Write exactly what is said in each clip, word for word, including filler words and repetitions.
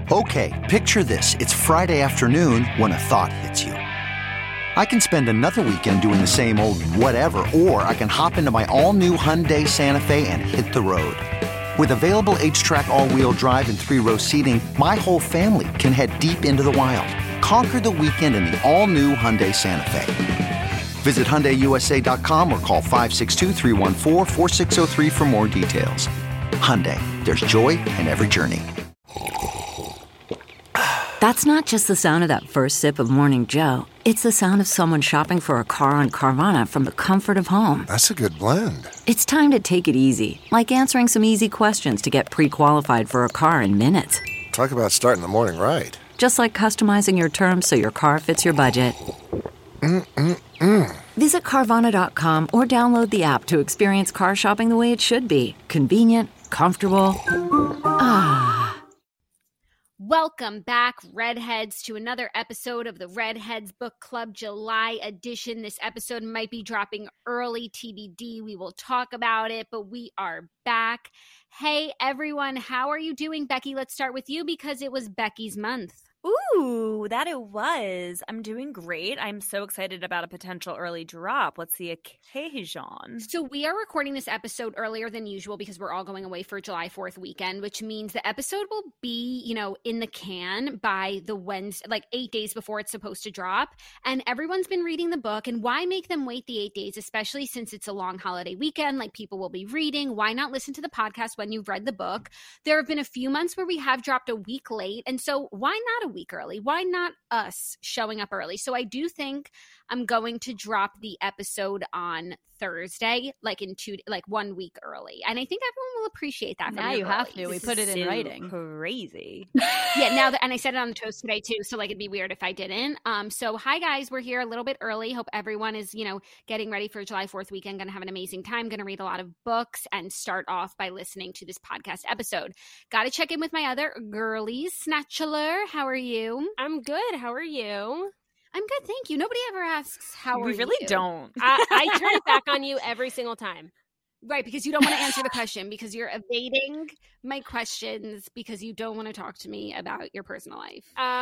Okay, picture this. It's Friday afternoon when a thought hits you. I can spend another weekend doing the same old whatever, or I can hop into my all-new Hyundai Santa Fe and hit the road. With available H-Track all-wheel drive and three-row seating, my whole family can head deep into the wild. Conquer the weekend in the all-new Hyundai Santa Fe. Visit Hyundai U S A dot com or call five six two, three one four, four six zero three for more details. Hyundai, there's joy in every journey. That's not just the sound of that first sip of Morning Joe. It's the sound of someone shopping for a car on Carvana from the comfort of home. That's a good blend. It's time to take it easy, like answering some easy questions to get pre-qualified for a car in minutes. Talk about starting the morning right. Just like customizing your terms so your car fits your budget. Mm-mm-mm. Visit Carvana dot com or download the app to experience car shopping the way it should be. Convenient, comfortable. Ah. Welcome back, Redheads, to another episode of the Redheads Book Club July edition. This episode might be dropping early, T B D. We will talk about it, but we are back. Hey, everyone, how are you doing? Becky, let's start with you because it was Becky's month. Ooh, that it was. I'm doing great. I'm so excited about a potential early drop. What's the occasion? So we are recording this episode earlier than usual because we're all going away for July fourth weekend, which means the episode will be, you know, in the can by the Wednesday, like eight days before it's supposed to drop. And everyone's been reading the book. And why make them wait the eight days, especially since it's a long holiday weekend, like people will be reading? Why not listen to the podcast when you've read the book? There have been a few months where we have dropped a week late. And so why not a week early? Why not us showing up early? So I do think I'm going to drop the episode on Thursday, like in two, like one week early. And I think everyone will appreciate that. Now you have to. We put it in writing. Crazy. Yeah, now that, and I said it on the toast today too, so like it'd be weird if I didn't. Um, so hi guys, we're here a little bit early. Hope everyone is, you know, getting ready for July fourth weekend. Gonna have an amazing time. Gonna read a lot of books and start off by listening to this podcast episode. Got to check in with my other girlies. Snatchler, how are you? I'm good. How are you? I'm good, thank you. Nobody ever asks how we are really you? don't. I, I turn it back on you every single time. Right, because you don't want to answer the question, because you're evading my questions, because you don't want to talk to me about your personal life.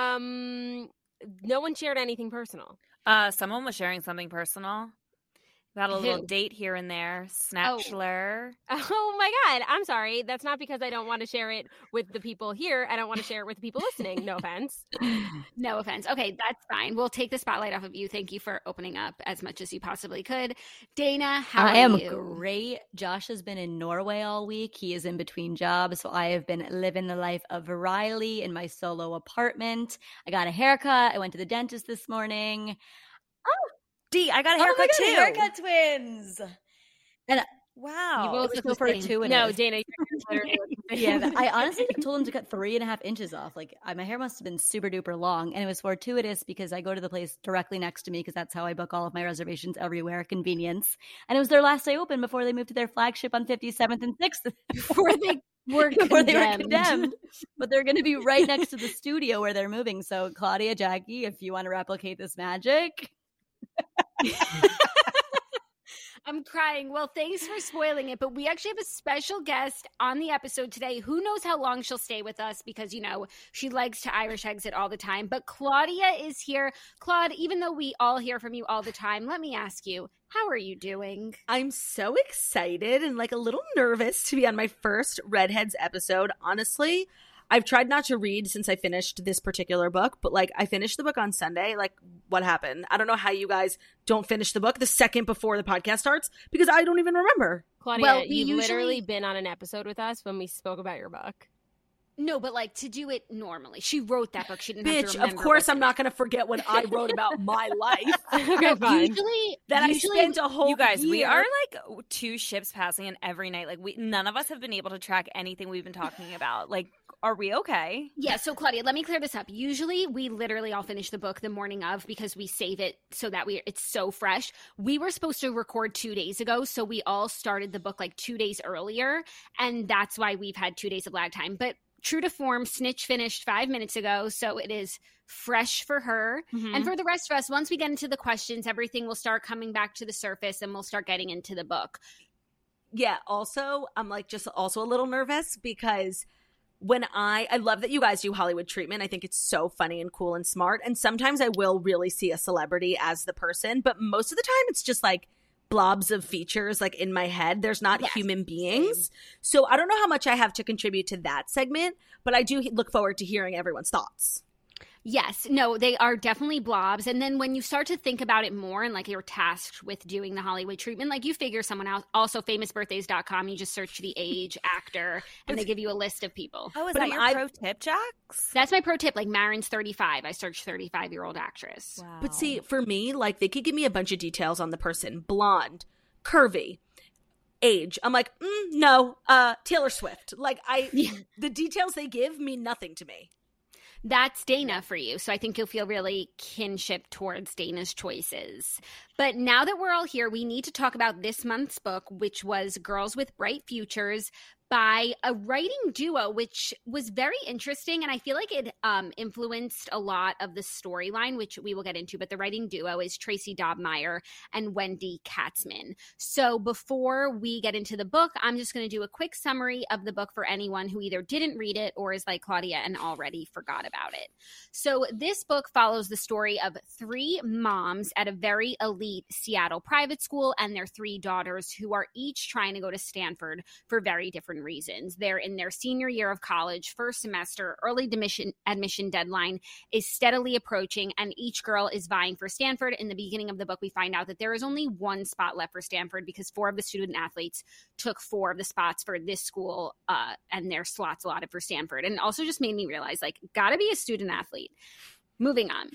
Um, no one shared anything personal. Uh, someone was sharing something personal. Got a Who? little date here and there. Snatchler. Oh. oh my God. I'm sorry. That's not because I don't want to share it with the people here. I don't want to share it with the people listening. No offense. No offense. Okay, that's fine. We'll take the spotlight off of you. Thank you for opening up as much as you possibly could. Dana, how I are am you? great. Josh has been in Norway all week. He is in between jobs, so I have been living the life of Riley in my solo apartment. I got a haircut. I went to the dentist this morning. Oh, D, I got a haircut oh too. Haircut twins. And wow, You both it was look so the same. fortuitous. No, Dana. You're Yeah, but I honestly told him to cut three and a half inches off. Like I, my hair must have been super duper long, and it was fortuitous because I go to the place directly next to me because that's how I book all of my reservations everywhere. Convenience, and it was their last day open before they moved to their flagship on fifty-seventh and sixth. Before they were before condemned. they were condemned. But they're going to be right next to the studio where they're moving. So Claudia, Jackie, if you want to replicate this magic. I'm crying. Well, thanks for spoiling it, but we actually have a special guest on the episode today. Who knows how long she'll stay with us because, you know, she likes to Irish exit all the time. But Claudia is here. Claude, even though we all hear from you all the time, let me ask you, how are you doing? I'm so excited and like a little nervous to be on my first Redheads episode. Honestly, I've tried not to read since I finished this particular book, but like I finished the book on Sunday. Like what happened? I don't know how you guys don't finish the book the second before the podcast starts because I don't even remember. Claudia, Well, we you've usually- literally been on an episode with us when we spoke about your book. No, but like to do it normally. She wrote that book. She didn't have to Bitch, remember of course what I'm to- not going to forget what I wrote about my life. Okay, fine. Usually, that usually, I spent a whole You guys, year. we are like two ships passing in every night. Like we, none of us have been able to track anything we've been talking about. Like, are we okay? Yeah, so Claudia, let me clear this up. Usually we literally all finish the book the morning of because we save it so that we it's so fresh. We were supposed to record two days ago, so we all started the book like two days earlier, and that's why we've had two days of lag time. But true to form, Snitch finished five minutes ago, so it is fresh for her. Mm-hmm. And for the rest of us, once we get into the questions, everything will start coming back to the surface and we'll start getting into the book. Yeah, also, I'm like just also a little nervous because when I I love that you guys do Hollywood treatment. I think it's so funny and cool and smart. And sometimes I will really see a celebrity as the person, but most of the time it's just like blobs of features like in my head. There's not Yes, human beings. same. So I don't know how much I have to contribute to that segment, but I do look forward to hearing everyone's thoughts. Yes, no, they are definitely blobs. And then when you start to think about it more and like you're tasked with doing the Hollywood treatment, like you figure someone out. Also, famous birthdays dot com, you just search the age, actor, and they give you a list of people. Oh, is But that am your I- pro tip, Jax? That's my pro tip. Like Marin's thirty-five. I searched thirty-five-year-old actress. Wow. But see, for me, like they could give me a bunch of details on the person. Blonde, curvy, age. I'm like, mm, no, uh, Taylor Swift. Like I, the details they give mean nothing to me. That's Dana for you. So I think you'll feel really kinship towards Dana's choices. But now that we're all here, we need to talk about this month's book, which was Girls with Bright Futures by a writing duo, which was very interesting. And I feel like it um, influenced a lot of the storyline, which we will get into. But the writing duo is Tracy Dobmeyer and Wendy Katzman. So before we get into the book, I'm just going to do a quick summary of the book for anyone who either didn't read it or is like Claudia and already forgot about it. So this book follows the story of three moms at a very elite Seattle private school and their three daughters who are each trying to go to Stanford for very different reasons. They're in their senior year of college, first semester, early admission, admission deadline is steadily approaching, and each girl is vying for Stanford. In the beginning of the book, we find out that there is only one spot left for Stanford because four of the student athletes took four of the spots for this school, uh, and their slots allotted for Stanford. And it also just made me realize, like, gotta be a student athlete. Moving on.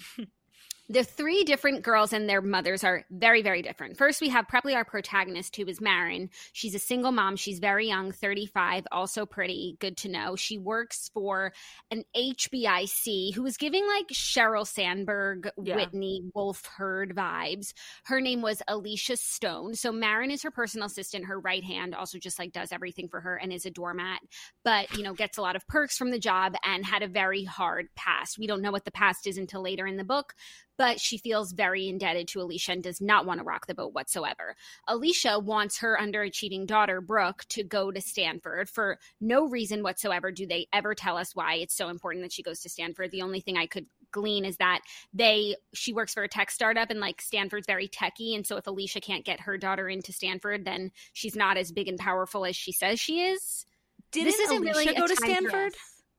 The three different girls and their mothers are very, very different. First, we have probably our protagonist, who is Marin. She's a single mom. She's very young, thirty-five, also pretty, good to know. She works for an H B I C who is giving like Sheryl Sandberg, Yeah. Whitney Wolf Herd vibes. Her name was Alicia Stone. So Marin is her personal assistant, her right hand, also just like does everything for her and is a doormat, but, you know, gets a lot of perks from the job and had a very hard past. We don't know what the past is until later in the book, but she feels very indebted to Alicia and does not want to rock the boat whatsoever. Alicia wants her underachieving daughter, Brooke, to go to Stanford. For no reason whatsoever do they ever tell us why it's so important that she goes to Stanford. The only thing I could glean is that they she works for a tech startup, and like Stanford's very techy, and so if Alicia can't get her daughter into Stanford, then she's not as big and powerful as she says she is. Didn't This isn't Alicia really a go to time for- Stanford?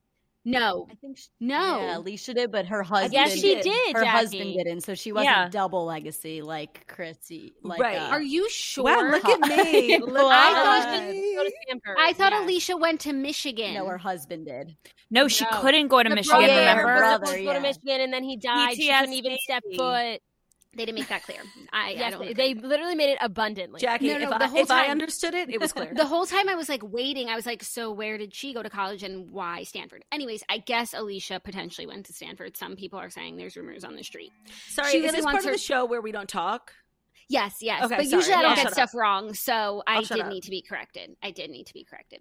No, I think she, no. yeah, Alicia did, but her husband. Yes, she did. did. Her Jackie. husband didn't, so she wasn't Yeah. double legacy like Chrissy. Like, Right. uh, Are you sure? Wow, look at me. Look I at thought me. she go to Stanford. I thought Yeah. Alicia went to Michigan. No, her husband did. No, she No. couldn't go to Her Michigan, brother- Yeah, her remember? brother, brother was going yeah. to Michigan, and then he died. She couldn't even step P T S D. foot. They didn't make that clear. I, I Yes, don't. they, agree. they literally made it abundantly. Jackie, No, no, if, the I, whole if I time- understood it, it was clear. The whole time I was like waiting, I was like, so where did she go to college and why Stanford? Anyways, I guess Alicia potentially went to Stanford. Some people are saying there's rumors on the street. Sorry, she is really this wants part of her- the show where we don't talk? Yes, yes. Okay, but sorry. usually I I'll don't shut get up. stuff wrong, so I I'll shut did up. need to be corrected. I did need to be corrected.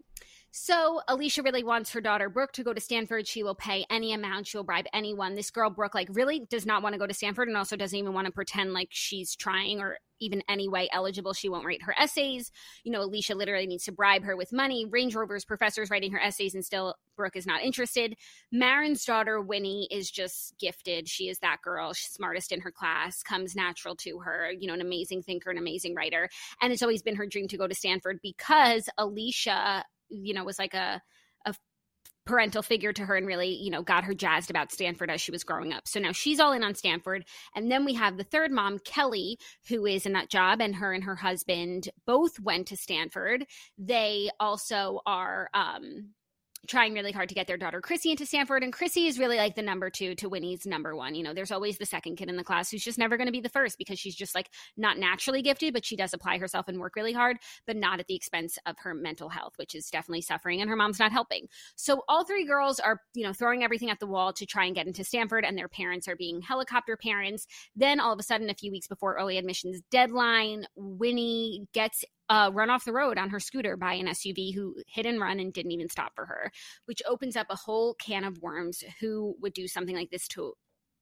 So Alicia really wants her daughter Brooke to go to Stanford. She will pay any amount. She will bribe anyone. This girl, Brooke, like really does not want to go to Stanford and also doesn't even want to pretend like she's trying or even any way eligible. She won't write her essays. You know, Alicia literally needs to bribe her with money. Range Rover's professors writing her essays, and still Brooke is not interested. Marin's daughter, Winnie, is just gifted. She is that girl. She's smartest in her class, comes natural to her, you know, an amazing thinker, an amazing writer. And it's always been her dream to go to Stanford because Alicia, you know, was like a, a parental figure to her and really, you know, got her jazzed about Stanford as she was growing up. So now she's all in on Stanford. And then we have the third mom, Kelly, who is in that job, and her and her husband both went to Stanford. They also are um, trying really hard to get their daughter Chrissy into Stanford. And Chrissy is really like the number two to Winnie's number one. You know, there's always the second kid in the class who's just never going to be the first because she's just like not naturally gifted, but she does apply herself and work really hard, but not at the expense of her mental health, which is definitely suffering, and her mom's not helping. So all three girls are, you know, throwing everything at the wall to try and get into Stanford, and their parents are being helicopter parents. Then all of a sudden, a few weeks before early admissions deadline, Winnie gets Uh, run off the road on her scooter by an S U V who hit and run and didn't even stop for her, which opens up a whole can of worms. Who would do something like this to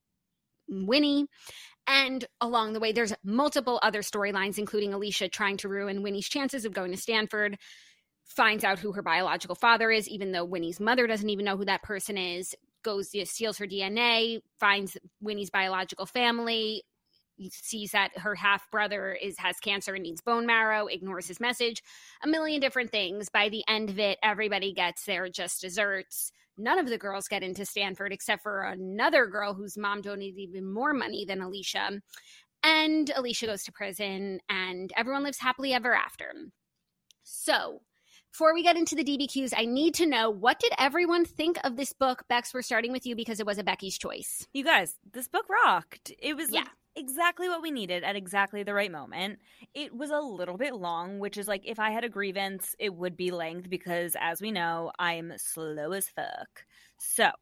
Winnie? And along the way, there's multiple other storylines, including Alicia trying to ruin Winnie's chances of going to Stanford. finds out who her biological father is, even though Winnie's mother doesn't even know who that person is, goes, steals her D N A, finds Winnie's biological family, sees that her half-brother is has cancer and needs bone marrow, ignores his message, a million different things. By the end of it, everybody gets their just desserts. None of the girls get into Stanford except for another girl whose mom donated even more money than Alicia. And Alicia goes to prison, and everyone lives happily ever after. So, before we get into the D B Qs, I need to know, what did everyone think of this book? Bex, we're starting with you because it was a Becky's choice. You guys, this book rocked. It was yeah. like exactly what we needed at exactly the right moment. It was a little bit long, which is like, if I had a grievance, it would be length because, as we know, I'm slow as fuck. So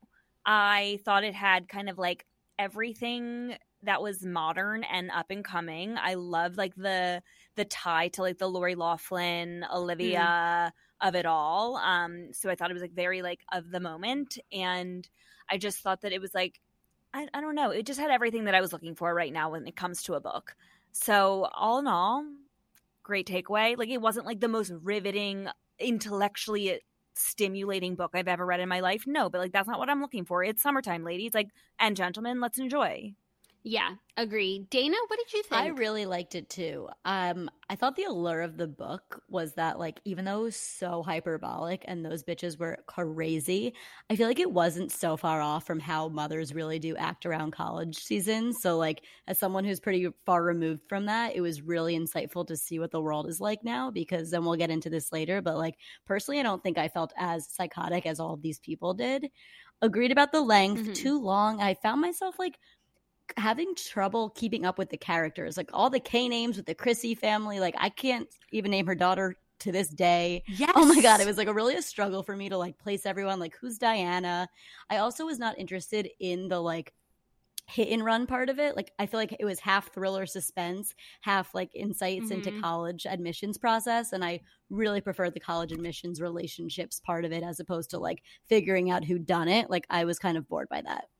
I thought it had kind of like everything that was modern and up and coming. I loved like the the tie to like the Lori Loughlin, Olivia mm. of it all. Um, so I thought it was like very like of the moment, and I just thought that it was like, I, I don't know, it just had everything that I was looking for right now when it comes to a book. So all in all, great takeaway. Like, it wasn't like the most riveting, intellectually stimulating book I've ever read in my life. No, but like that's not what I'm looking for. It's summertime, ladies. Like, and gentlemen, let's enjoy. Yeah, agree. Dana, what did you think? I really liked it too. Um, I thought the allure of the book was that, like, even though it was so hyperbolic and those bitches were crazy, I feel like it wasn't so far off from how mothers really do act around college seasons. So, like, as someone who's pretty far removed from that, it was really insightful to see what the world is like now, because then we'll get into this later. But, like, personally, I don't think I felt as psychotic as all of these people did. Agreed about the length. Mm-hmm. Too long. I found myself, like, having trouble keeping up with the characters, like all the K names with the Chrissy family. Like, I can't even name her daughter to this day. Yes. Oh my God. It was like a really a struggle for me to like place everyone. Like, who's Diana? I also was not interested in the like hit and run part of it. Like, I feel like it was half thriller suspense, half like insights mm-hmm. into college admissions process. And I really preferred the college admissions relationships part of it as opposed to like figuring out who done it. Like, I was kind of bored by that.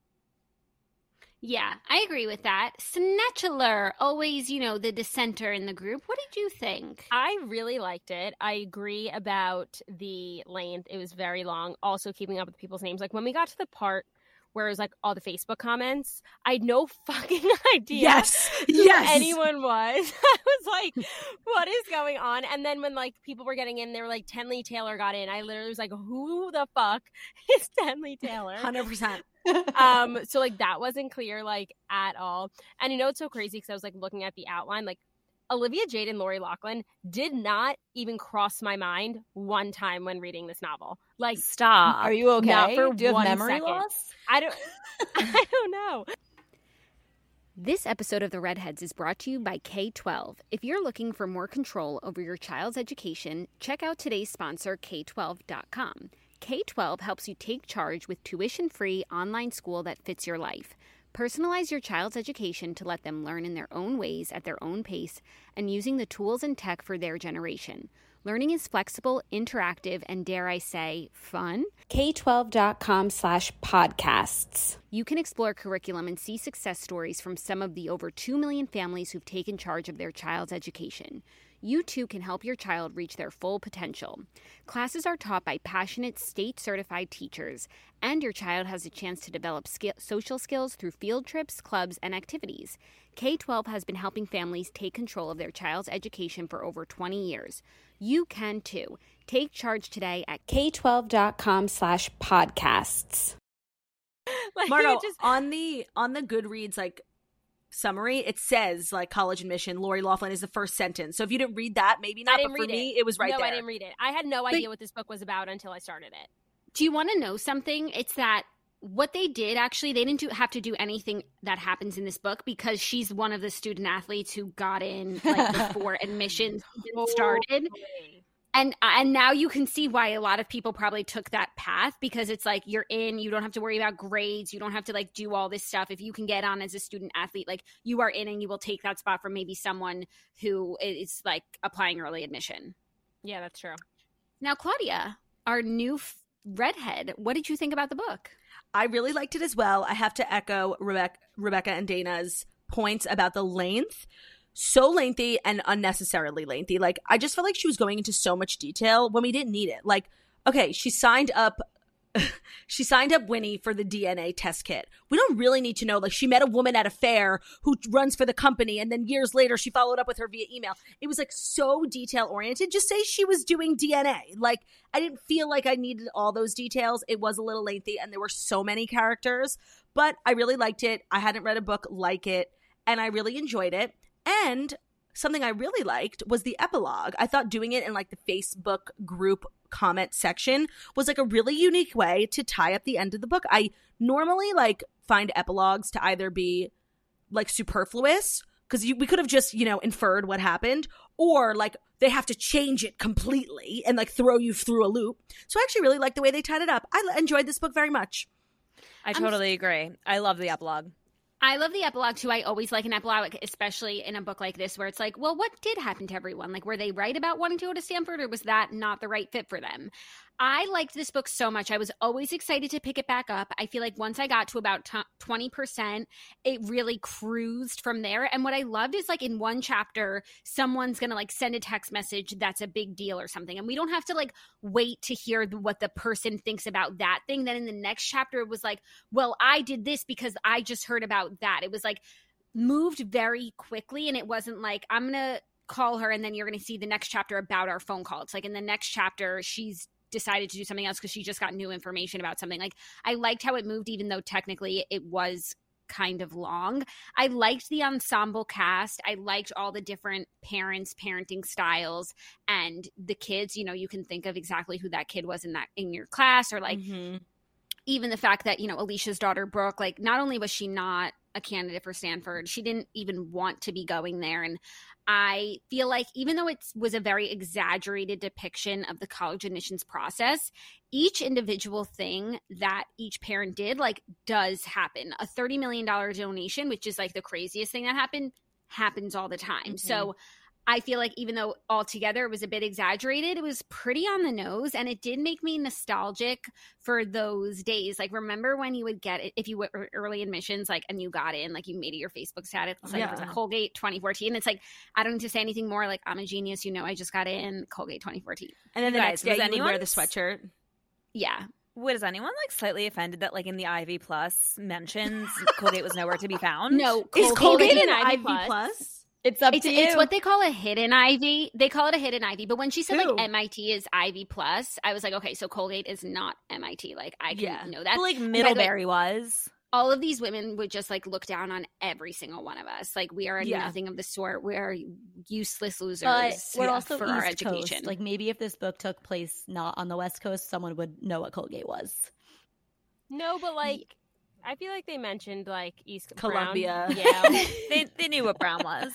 Yeah, I agree with that. Snatchler, always, you know, the dissenter in the group. What did you think? I really liked it. I agree about the length. It was very long. Also, keeping up with people's names. Like, when we got to the part where it was like all the Facebook comments, I had no fucking idea yes. who yes. anyone was. I was like, what is going on? And then when like people were getting in, they were like, Tenley Taylor got in. I literally was like, who the fuck is Tenley Taylor? one hundred percent. um so like that wasn't clear like at all. And you know, it's so crazy because I was like looking at the outline, like Olivia Jade and Lori Loughlin did not even cross my mind one time when reading this novel. Like, stop. Are you okay? Not for Do you have memory second. loss? I don't I don't know. This episode of The Redheads is brought to you by K twelve. If you're looking for more control over your child's education, check out today's sponsor, K twelve dot com. K twelve helps you take charge with tuition-free online school that fits your life. Personalize your child's education to let them learn in their own ways at their own pace and using the tools and tech for their generation. Learning is flexible, interactive, and dare I say, fun? K twelve dot com slash podcasts. You can explore curriculum and see success stories from some of the over two million families who've taken charge of their child's education. You too can help your child reach their full potential. Classes are taught by passionate, state-certified teachers, and your child has a chance to develop skill- social skills through field trips, clubs, and activities. K twelve has been helping families take control of their child's education for over twenty years. You can too. Take charge today at K twelve dot com slash podcasts. Like, Margo, just- on the on the Goodreads, like, summary, it says like college admission, Lori Loughlin is the first sentence. So if you didn't read that, maybe not, but for me it. it was right no, there. I didn't read it. I had no but, idea what this book was about until I started it. Do you want to know something? It's that what they did, actually, they didn't do, have to do anything that happens in this book because she's one of the student athletes who got in like before admissions started. And and now you can see why a lot of people probably took that path, because it's like you're in, you don't have to worry about grades, you don't have to like do all this stuff. If you can get on as a student athlete, like you are in and you will take that spot from maybe someone who is like applying early admission. Yeah, that's true. Now, Claudia, our new f- redhead, what did you think about the book? I really liked it as well. I have to echo Rebecca, Rebecca and Dana's points about the length. so lengthy and unnecessarily lengthy. Like, I just felt like she was going into so much detail when we didn't need it. Like, okay, she signed up she signed up Winnie for the D N A test kit. We don't really need to know, like, she met a woman at a fair who runs for the company, and then years later she followed up with her via email. It was like so detail oriented. Just say she was doing D N A. Like, I didn't feel like I needed all those details. It was a little lengthy and there were so many characters, but I really liked it. I hadn't read a book like it and I really enjoyed it. And something I really liked was the epilogue. I thought doing it in like the Facebook group comment section was like a really unique way to tie up the end of the book. I normally like find epilogues to either be like superfluous because we could have just, you know, inferred what happened, or like they have to change it completely and like throw you through a loop. So I actually really like the way they tied it up. I enjoyed this book very much. I totally I'm... agree. I love the epilogue. I love the epilogue too. I always like an epilogue, especially in a book like this where it's like, well, what did happen to everyone? Like, were they right about wanting to go to Stanford, or was that not the right fit for them? I liked this book so much. I was always excited to pick it back up. I feel like once I got to about twenty percent, it really cruised from there. And what I loved is like in one chapter, someone's going to like send a text message that's a big deal or something. And we don't have to like wait to hear what the person thinks about that thing. Then in the next chapter, it was like, well, I did this because I just heard about that. It was like moved very quickly. And it wasn't like, I'm going to call her and then you're going to see the next chapter about our phone call. It's like in the next chapter, she's decided to do something else because she just got new information about something. Like, I liked how it moved, even though technically it was kind of long. I liked the ensemble cast. I liked all the different parents, parenting styles, and the kids. You know, you can think of exactly who that kid was in that in your class, or like mm-hmm. even the fact that, you know, Alicia's daughter Brooke, like, not only was she not a candidate for Stanford, she didn't even want to be going there. And I feel like even though it was a very exaggerated depiction of the college admissions process, each individual thing that each parent did, like, does happen. A thirty million dollars donation, which is like the craziest thing that happened, happens all the time. Mm-hmm. So I feel like even though altogether it was a bit exaggerated, it was pretty on the nose, and it did make me nostalgic for those days. Like, remember when you would get it, if you were early admissions, like, and you got in, like, you made it your Facebook status, like, yeah. it was like Colgate twenty fourteen. It's like, I don't need to say anything more. Like, I'm a genius. You know, I just got in Colgate twenty fourteen. And then the Guys, next day you anyone would wear the sweatshirt. Yeah. Was anyone like slightly offended that like in the Ivy Plus mentions Colgate was nowhere to be found? No. Is Colgate, Colgate an Ivy Plus? Plus? It's up it's, to you. It's what they call a hidden Ivy. They call it a hidden Ivy. But when she said, Ooh. like, M I T is Ivy Plus, I was like, okay, so Colgate is not M I T. Like, I can yeah. know that. But, like, Middlebury was. All of these women would just, like, look down on every single one of us. Like, we are yeah. nothing of the sort. We are useless losers but we're yeah, also for East our education. Coast. Like, maybe if this book took place not on the West Coast, someone would know what Colgate was. No, but, like, I feel like they mentioned, like, East Columbia. Brown. Yeah. they, they knew what Brown was.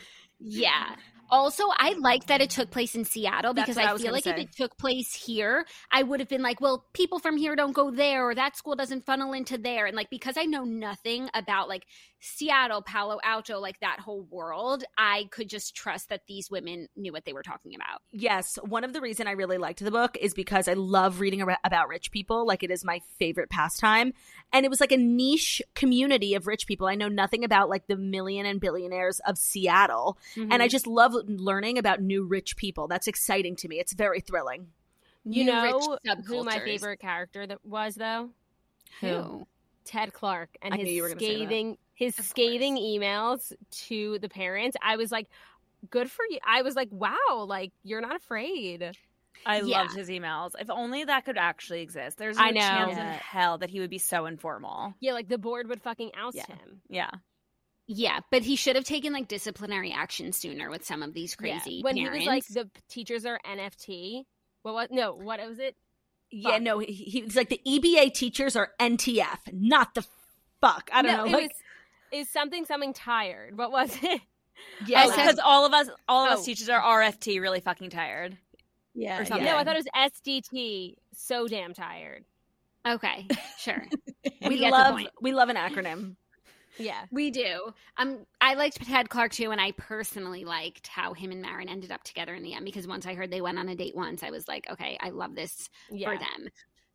Yeah. Also, I like that it took place in Seattle because I, I feel like say. if it took place here, I would have been like, well, people from here don't go there, or that school doesn't funnel into there. And like, because I know nothing about like Seattle, Palo Alto, like that whole world, I could just trust that these women knew what they were talking about. Yes. One of the reasons I really liked the book is because I love reading about rich people. Like, it is my favorite pastime. And it was like a niche community of rich people. I know nothing about like the million and billionaires of Seattle. Mm-hmm. And I just love learning about new rich people. That's exciting to me. It's very thrilling. You New know rich who my favorite character that was, though? Who? Ted Clark and I knew you were his gonna say that. scathing his Of scathing emails to the parents. I was like, good for you. I was like, wow, like, you're not afraid. I Yeah. loved his emails. If only that could actually exist. There's no I know. chance Yeah. in hell that he would be so informal. Yeah, like the board would fucking oust Yeah. him. Yeah. Yeah, but he should have taken like disciplinary action sooner with some of these crazy Yeah. When parents. he was like, the p- teachers are N F T. What was no? What was it? Yeah, Fuck. no, he, he was like, the E B A teachers are N T F, not the fuck. I don't no, know. It Like, was, is something something tired. What was it? yeah, Oh, like- because all of us, all of Oh. us teachers are R F T, really fucking tired. Yeah. Or something. No, Yeah. I thought it was S D T. So damn tired. okay, sure. we get the love point. we love an acronym. Yeah. We do. Um, I liked Ted Clark too, and I personally liked how him and Marin ended up together in the end, because once I heard they went on a date once, I was like, okay, I love this Yeah. for them.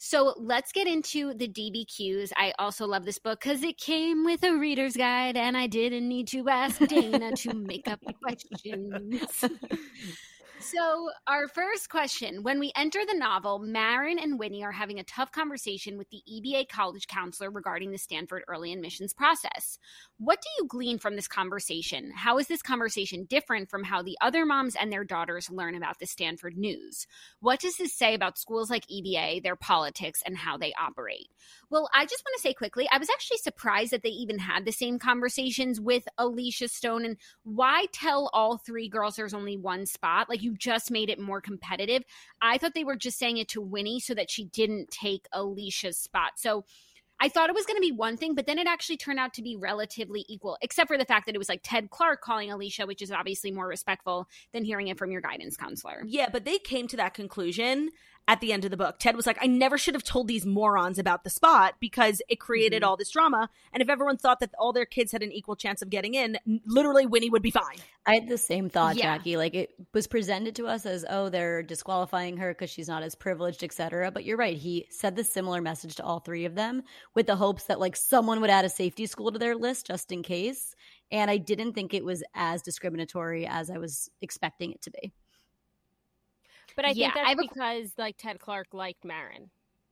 So let's get into the D B Qs. I also love this book because it came with a reader's guide and I didn't need to ask Dana to make up the questions. So our first question, when we enter the novel, Marin and Winnie are having a tough conversation with the E B A college counselor regarding the Stanford early admissions process. What do you glean from this conversation? How is this conversation different from how the other moms and their daughters learn about the Stanford news? What does this say about schools like E B A, their politics, and how they operate? Well, I just want to say quickly, I was actually surprised that they even had the same conversations with Alicia Stone. And why tell all three girls there's only one spot? Like, you just made it more competitive. I thought they were just saying it to Winnie so that she didn't take Alicia's spot. So I thought it was going to be one thing, but then it actually turned out to be relatively equal, except for the fact that it was like Ted Clark calling Alicia, which is obviously more respectful than hearing it from your guidance counselor. Yeah, but they came to that conclusion at the end of the book. Ted was like, I never should have told these morons about the spot because it created mm-hmm. all this drama. And if everyone thought that all their kids had an equal chance of getting in, literally Winnie would be fine. I had the same thought, Yeah. Jackie. Like, it was presented to us as, oh, they're disqualifying her because she's not as privileged, et cetera. But you're right. He said the similar message to all three of them with the hopes that, like, someone would add a safety school to their list just in case. And I didn't think it was as discriminatory as I was expecting it to be. But I Yeah, think I that's have a- because like Ted Clark liked Marin.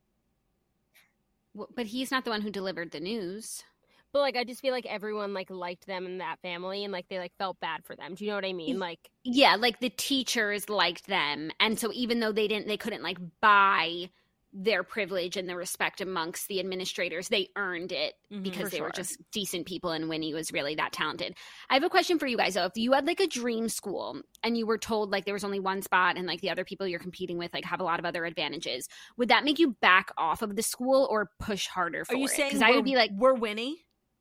Well, but he's not the one who delivered the news. But like I just feel like everyone like liked them in that family and like they like felt bad for them. Do you know what I mean? Like Yeah, like the teachers liked them. And so even though they didn't, they couldn't like buy their privilege and the respect amongst the administrators, they earned it Mhm, because for they were sure. just decent people and Winnie was really that talented. I have a question for you guys though. If you had like a dream school and you were told like there was only one spot and like the other people you're competing with like have a lot of other advantages, would that make you back off of the school or push harder for Are you it? saying Because I we're, would be like, we're Winnie?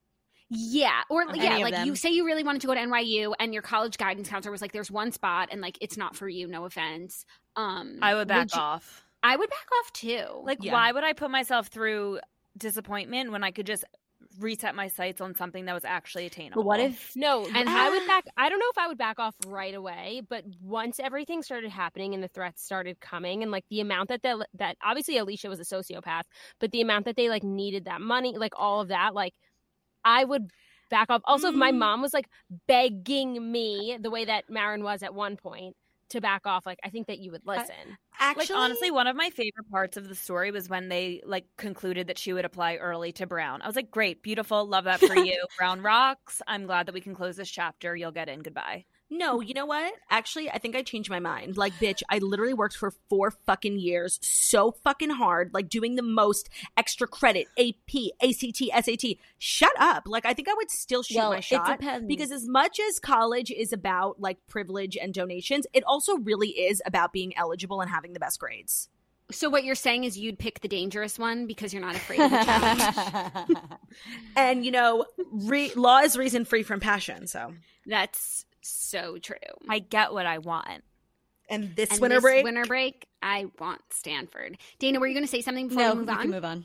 yeah, or Any yeah, of like them. you say you really wanted to go to N Y U and your college guidance counselor was like, there's one spot and like it's not for you, no offense. Um I would back you- off. I would back off too. Like, Yeah. why would I put myself through disappointment when I could just reset my sights on something that was actually attainable? But what if no, And- and I would back I don't know if I would back off right away, but once everything started happening and the threats started coming and like the amount that they, that obviously Alicia was a sociopath, but the amount that they like needed that money, like all of that, like I would back off. Also, if my Mm. mom was like begging me the way that Marin was at one point to back off, like I think that you would listen. Actually, Like, honestly, one of my favorite parts of the story was when they like concluded that she would apply early to Brown. I was like, great, beautiful, love that for you. Brown rocks. I'm glad that we can close this chapter. You'll get in. Goodbye. no, you know what? Actually, I think I changed my mind. Like, bitch, I literally worked for four fucking years so fucking hard, like doing the most extra credit, A P, A C T, S A T. Shut up. Like, I think I would still shoot Well, my it shot. depends. Because as much as college is about like privilege and donations, it also really is about being eligible and having the best grades. So what you're saying is you'd pick the dangerous one because you're not afraid of the challenge. And, you know, re- law is reason free from passion. So, That's so true. I get what I want. and this And winter this break. winter break, I want Stanford. Dana, were you going to say something before no, we move you on? can move on.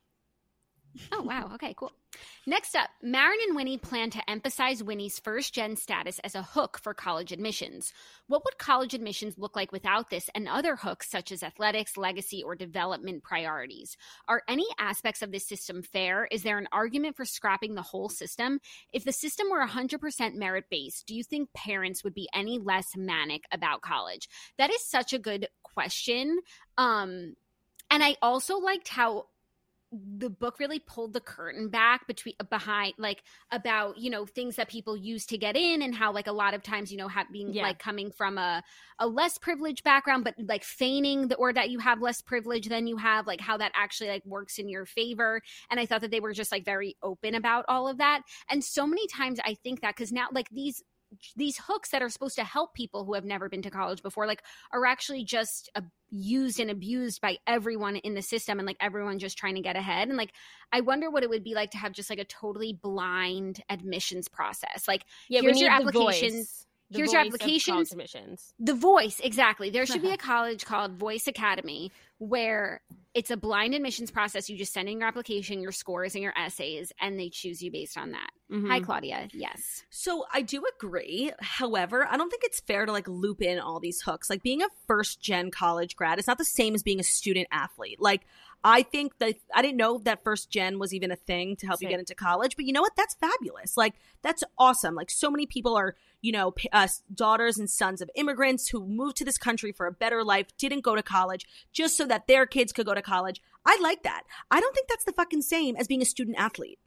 Oh, wow. Okay, cool. Next up, Marin and Winnie plan to emphasize Winnie's first-gen status as a hook for college admissions. What would college admissions look like without this and other hooks such as athletics, legacy, or development priorities? Are any aspects of this system fair? Is there an argument for scrapping the whole system? If the system were one hundred percent merit-based, do you think parents would be any less manic about college? That is such a good question. Um, and I also liked how the book really pulled the curtain back between behind like about, you know, things that people use to get in and how like a lot of times, you know, have being Yeah. like coming from a, a less privileged background, but like feigning the, or that you have less privilege than you have, like how that actually like works in your favor. And I thought that they were just like very open about all of that. And so many times I think that because now like these these hooks that are supposed to help people who have never been to college before like are actually just uh, used and abused by everyone in the system and like everyone just trying to get ahead. And like I wonder what it would be like to have just like a totally blind admissions process. Like Yeah, here's we your need the applications voice. The here's your voice of applications. college admissions. The Voice, exactly. There should be a college called Voice Academy where it's a blind admissions process. You just send in your application, your scores, and your essays, and they choose you based on that. Mm-hmm. Hi, Claudia. Yes. So I do agree. However, I don't think it's fair to like loop in all these hooks. Like being a first gen college grad is not the same as being a student athlete. Like I think that I didn't know that first gen was even a thing to help Same. you get into college, but you know what? That's fabulous. Like that's awesome. Like so many people are, you know, uh, daughters and sons of immigrants who moved to this country for a better life, didn't go to college just so that their kids could go to college. I like that. I don't think that's the fucking same as being a student athlete.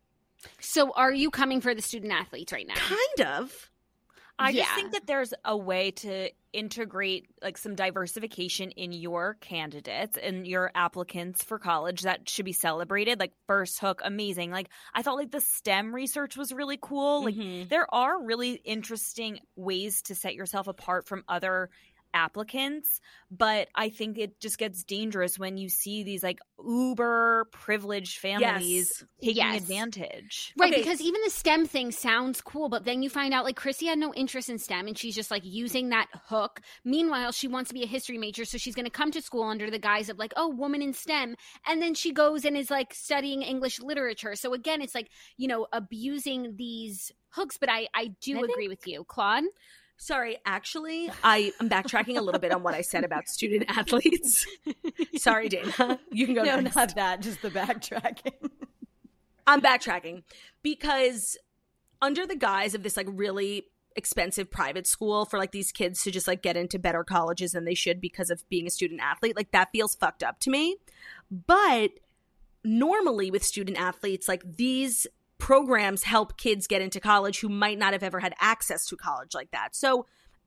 So are you coming for the student athletes right now? Kind of. I Yeah. just think that there's a way to integrate like some diversification in your candidates and your applicants for college that should be celebrated. Like first hook, amazing. Like I thought like the STEM research was really cool. Like Mhm. there are really interesting ways to set yourself apart from other applicants, but I think it just gets dangerous when you see these like uber privileged families Yes. taking Yes. advantage. Right, Okay. because even the STEM thing sounds cool, but then you find out like Chrissy had no interest in STEM and she's just like using that hook. Meanwhile, she wants to be a history major, so she's going to come to school under the guise of like, oh, woman in STEM. And then she goes and is like studying English literature. So again, it's like, you know, abusing these hooks. But I, I do I think- agree with you, Claude. Sorry, actually, I am backtracking a little bit on what I said about student athletes. Sorry, Dana. You can go No, next. not that. Just the backtracking. I'm backtracking because under the guise of this like really expensive private school for like these kids to just like get into better colleges than they should because of being a student athlete, like that feels fucked up to me. But normally with student athletes, like these programs help kids get into college who might not have ever had access to college like that. So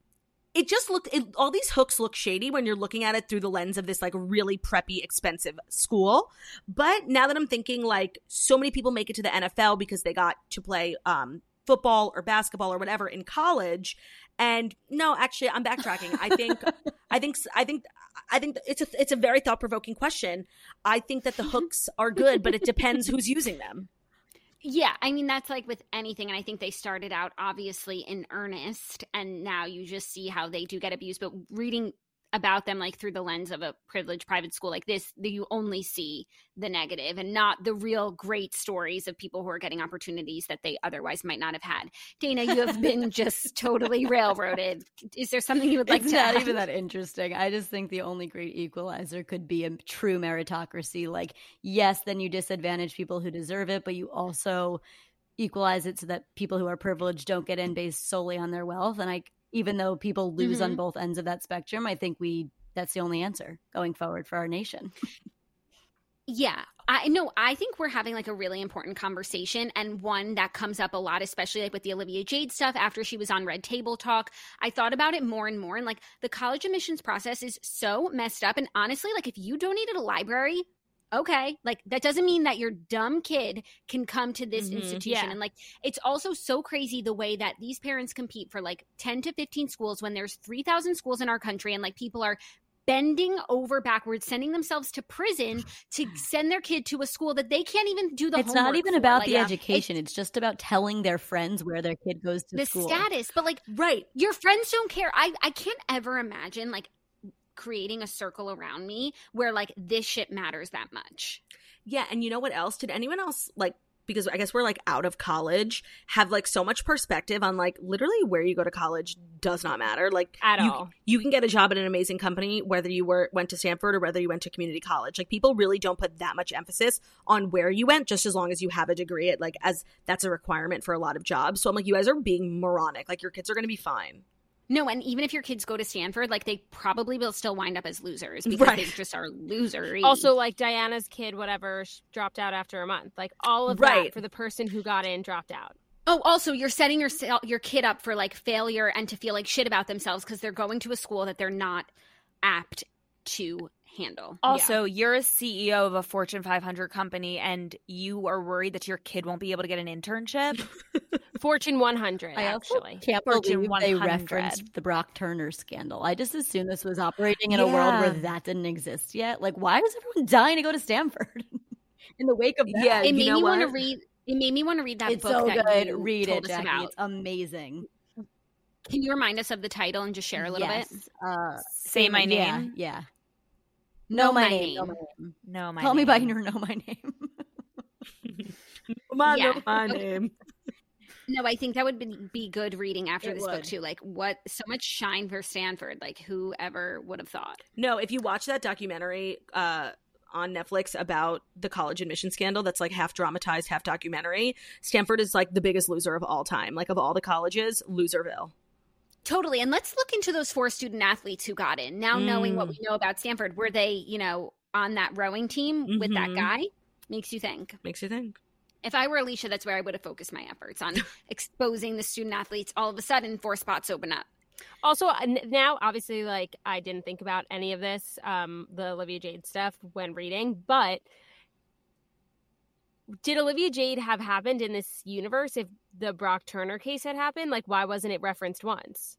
it just looked, it, all these hooks look shady when you're looking at it through the lens of this like really preppy, expensive school. But now that I'm thinking like so many people make it to the N F L because they got to play um, football or basketball or whatever in college. And no, actually, I'm backtracking. I think, I think, I think, I think it's a, it's a very thought provoking question. I think that the hooks are good, but it depends who's using them. Yeah, I mean, that's like with anything. And I think they started out obviously in earnest. And now you just see how they do get abused. But reading about them like through the lens of a privileged private school like this, you only see the negative and not the real great stories of people who are getting opportunities that they otherwise might not have had. Dana, you have been just totally railroaded. Is there something you would like It's to not add? even that interesting. I just think the only great equalizer could be a true meritocracy. Like, yes, then you disadvantage people who deserve it, but you also equalize it so that people who are privileged don't get in based solely on their wealth. And I, even though people lose Mm-hmm. on both ends of that spectrum, I think we that's the only answer going forward for our nation. Yeah, I know. I think we're having like a really important conversation and one that comes up a lot, especially like with the Olivia Jade stuff after she was on Red Table Talk. I thought about it more and more and like the college admissions process is so messed up. And honestly, like if you donated a library, okay, like that doesn't mean that your dumb kid can come to this Mhm, institution. yeah. And like it's also so crazy the way that these parents compete for like ten to fifteen schools when there's three thousand schools in our country and like people are bending over backwards, sending themselves to prison to send their kid to a school that they can't even do the It's not homework even for. about Like, the yeah, education. It's, just about telling their friends where their kid goes to the school. status. But like Right. your friends don't care. I, I can't ever imagine like creating a circle around me where like this shit matters that much. Yeah, and you know what else? Did anyone else like, because I guess we're like out of college, have like so much perspective on like literally where you go to college does not matter. Like At you, all. you can get a job at an amazing company whether you were went to Stanford or whether you went to community college. Like people really don't put that much emphasis on where you went, just as long as you have a degree. At like as that's a requirement for a lot of jobs. So I'm like, you guys are being moronic. Like your kids are going to be fine. No, and even if your kids go to Stanford, like they probably will still wind up as losers because Right. they just are losery. Also, like Diana's kid, whatever, sh- dropped out after a month. Like all of Right. that for the person who got in dropped out. oh, also you're setting your your kid up for like failure and to feel like shit about themselves because they're going to a school that they're not apt to handle. Also, you're a C E O of a Fortune five hundred company and you are worried that your kid won't be able to get an internship. Fortune one hundred, I also actually. can't Fortune believe they one hundred. referenced the Brock Turner scandal. I just assumed this was operating in a world where Yeah. that didn't exist yet. Like, why is everyone dying to go to Stanford in the wake of that? Yeah, It you made know me want to what? read. It made me want to read that It's book. so that good. you Read told it, us Jackie. about. It's amazing. Can you remind us of the title and just share a little yes. bit? Uh, Say my yeah, name. Yeah. Know Know my my name. Know name. my name. No, my Call me by name. your know my name. My, Yeah. my name. No, I think that would be, be good reading after It this book would. too. Like, what so much shine for Stanford. Like, whoever would have thought? No, if you watch that documentary uh, on Netflix about the college admission scandal, that's like half dramatized, half documentary. Stanford is like the biggest loser of all time. Like of all the colleges, Loserville. Totally. And let's look into those four student athletes who got in. Now, knowing what Mm. we know about Stanford, were they, you know, on that rowing team with that Mhm. guy? Makes you think. Makes you think. If I were Alicia, that's where I would have focused my efforts on exposing the student athletes. All of a sudden, four spots open up. Also, uh, n- now obviously, like I didn't think about any of this, um, the Olivia Jade stuff when reading, but did Olivia Jade have happened in this universe if the Brock Turner case had happened? Like, why wasn't it referenced once?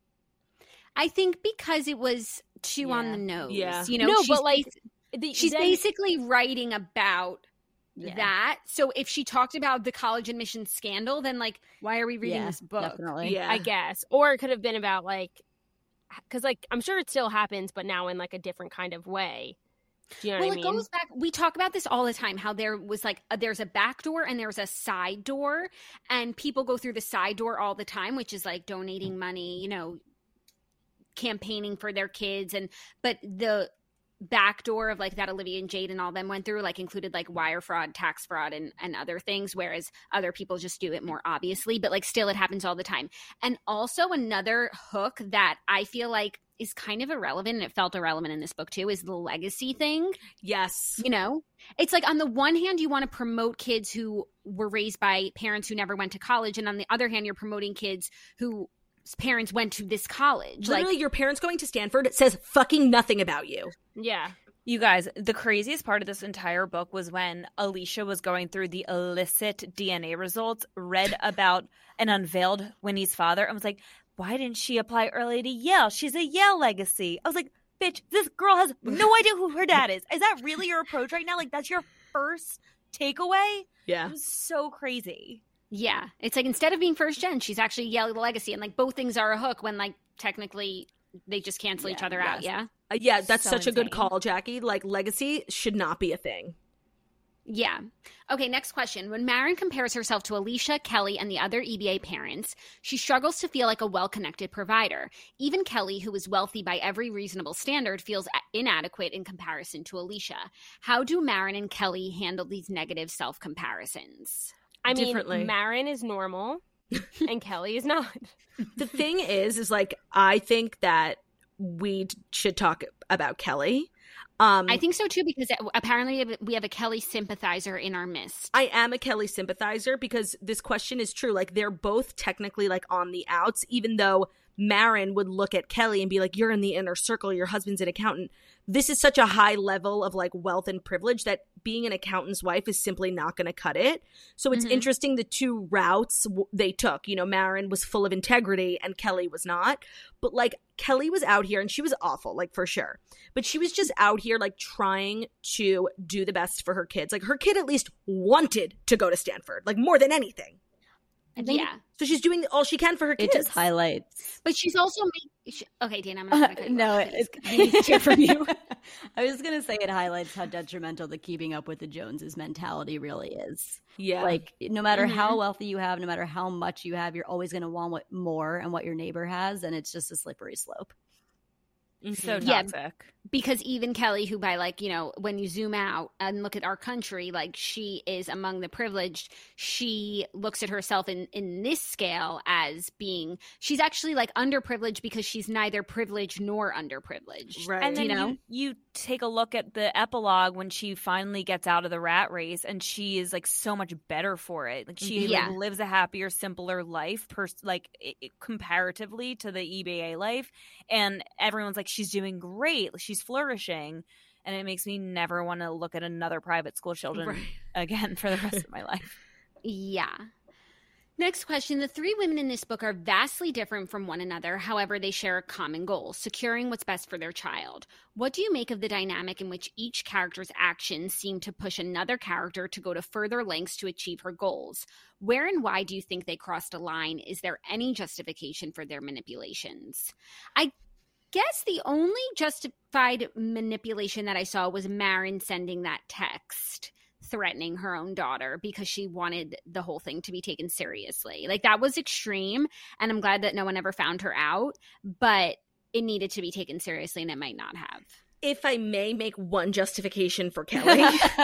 I think because it was too on Yeah. the nose. Yeah. You know, No, she's but, like, basi- The- she's then- basically writing about Yeah. that. So if she talked about the college admissions scandal, then like, why are we reading Yeah, this book? definitely. Yeah. I guess, or it could have been about like, because like I'm sure it still happens, but now in like a different kind of way. Do you know Well, what I it mean? goes back. We talk about this all the time. How there was like a, there's a back door and there's a side door, and people go through the side door all the time, which is like donating money, you know, campaigning for their kids, and but the back door of like that Olivia and Jade and all them went through like included like wire fraud, tax fraud, and and other things, whereas other people just do it more obviously, but like still it happens all the time. And also another hook that I feel like is kind of irrelevant, and it felt irrelevant in this book too, is the legacy thing. Yes. You know, it's like on the one hand you want to promote kids who were raised by parents who never went to college, and on the other hand you're promoting kids who parents went to this college. Literally, Like, your parents going to Stanford says fucking nothing about you. Yeah. You guys, the craziest part of this entire book was when Alicia was going through the illicit D N A results, read about and unveiled Winnie's father, and was like, why didn't she apply early to Yale? She's a Yale legacy. I was like, bitch, this girl has no idea who her dad is. Is that really your approach right now? Like, that's your first takeaway? Yeah. It was so crazy. yeah, it's like instead of being first gen, she's actually Yale legacy, and like both things are a hook when like technically they just cancel each Yeah, other out. yes. Yeah. Uh, yeah, that's So such a good insane. call, Jackie. Like, legacy should not be a thing. Yeah. Okay, next question. When Marin compares herself to Alicia, Kelly, and the other E B A parents, she struggles to feel like a well-connected provider. Even Kelly, who is wealthy by every reasonable standard, feels a- inadequate in comparison to Alicia. How do Marin and Kelly handle these negative self-comparisons? I mean, Differently. Marin is normal and Kelly is not. The thing is, is like, I think that we d- should talk about Kelly. Um, I think so too, because apparently we have- we have a Kelly sympathizer in our midst. I am a Kelly sympathizer because this question is true. Like, they're both technically like on the outs, even though Marin would look at Kelly and be like, you're in the inner circle, your husband's an accountant. This is such a high level of like wealth and privilege that being an accountant's wife is simply not going to cut it. So it's Mhm. interesting the two routes w- they took. You know, Marin was full of integrity and Kelly was not. But like, Kelly was out here and she was awful, like for sure. But she was just out here like trying to do the best for her kids. Like, her kid at least wanted to go to Stanford, like more than anything. I think Yeah. So she's doing all she can for her it kids. just highlights. But she's also make- she- okay, Dana, I'm not going to cut you no, off, it, please. We need to hear from you. I was gonna say it highlights how detrimental the keeping up with the Joneses mentality really is. Yeah. Like, no matter Mhm. how wealthy you have, no matter how much you have, you're always gonna want what more and what your neighbor has, and it's just a slippery slope. So Yeah. toxic. Because even Kelly, who by like, you know, when you zoom out and look at our country, like she is among the privileged, she looks at herself in, in this scale as being, she's actually like underprivileged because she's neither privileged nor underprivileged. Right. And then You know? you, you take a look at the epilogue when she finally gets out of the rat race, and she is like so much better for it. Like, she Yeah. like, lives a happier, simpler life, pers- like i i- comparatively to the E B A life. And everyone's like, she's doing great, she's flourishing, and it makes me never want to look at another private school children Right. again for the rest of my life. Yeah. Next question. The three women in this book are vastly different from one another. However, they share a common goal, securing what's best for their child. What do you make of the dynamic in which each character's actions seem to push another character to go to further lengths to achieve her goals? Where and why do you think they crossed a line? Is there any justification for their manipulations? I guess the only justified manipulation that I saw was Marin sending that text threatening her own daughter because she wanted the whole thing to be taken seriously. Like, that was extreme, and I'm glad that no one ever found her out, but it needed to be taken seriously, and it might not have. If I may make one justification for Kelly,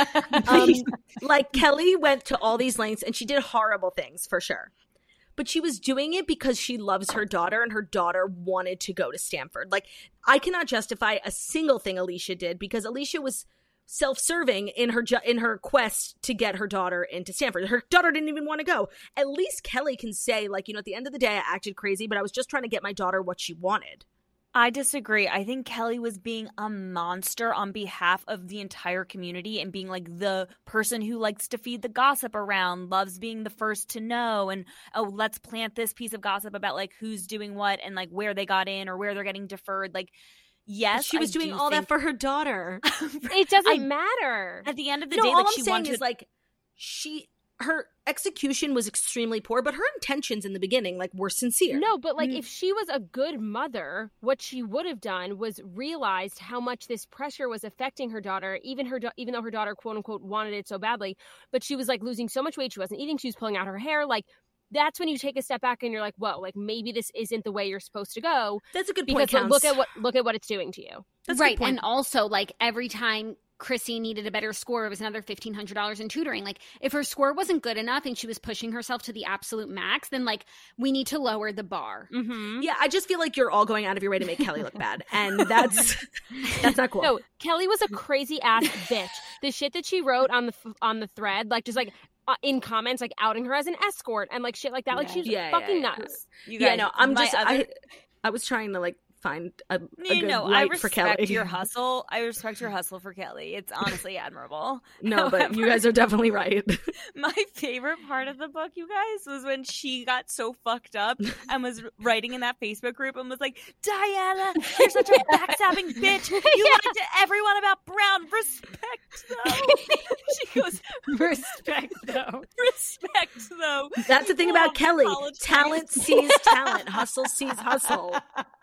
um, like Kelly went to all these lengths and she did horrible things for sure. But she was doing it because she loves her daughter and her daughter wanted to go to Stanford. Like, I cannot justify a single thing Alicia did because Alicia was self-serving in her ju- in her quest to get her daughter into Stanford. Her daughter didn't even want to go. At least Kelly can say, like, you know, at the end of the day, I acted crazy, but I was just trying to get my daughter what she wanted. I disagree. I think Kelly was being a monster on behalf of the entire community and being like the person who likes to feed the gossip around, loves being the first to know, and oh, let's plant this piece of gossip about like who's doing what and like where they got in or where they're getting deferred. Like, yes, but she was I doing do all think- that for her daughter. It doesn't I- matter. At the end of the No, day, all like I'm she saying wanted is like she her execution was extremely poor, but her intentions in the beginning like were sincere. No, but like Mm. if she was a good mother, what she would have done was realized how much this pressure was affecting her daughter, even her, da- even though her daughter quote unquote wanted it so badly, but she was like losing so much weight, she wasn't eating, she was pulling out her hair. Like, that's when you take a step back and you're like, whoa, like maybe this isn't the way you're supposed to go. That's a good point. Because look Counts. at what look at what it's doing to you. That's a good Right. point. And also, like, every time Chrissy needed a better score, it was another fifteen hundred dollars in tutoring. Like, if her score wasn't good enough and she was pushing herself to the absolute max, then, like, we need to lower the bar. Mm-hmm. Yeah, I just feel like you're all going out of your way to make Kelly look bad, and that's that's not cool. No, Kelly was a crazy ass bitch. The shit that she wrote on the on the thread, like just like uh, in comments, like outing her as an escort and like shit like that. Like, she's Yeah, yeah, fucking yeah. nuts. You yeah, guys, no, I'm my just other- I I was trying to like find a, a You good know, I light for respect Kelly. your hustle. I respect your hustle for Kelly. It's honestly admirable. No, but you However, guys are definitely right. my favorite part of the book, you guys, was when she got so fucked up and was writing in that Facebook group and was like, Diana, you're such a backstabbing bitch. You lied to everyone about Brown. Respect, though. She goes, Respect, though. respect, though. That's the thing You about love Kelly. college Talent kids. sees talent. Hustle sees hustle.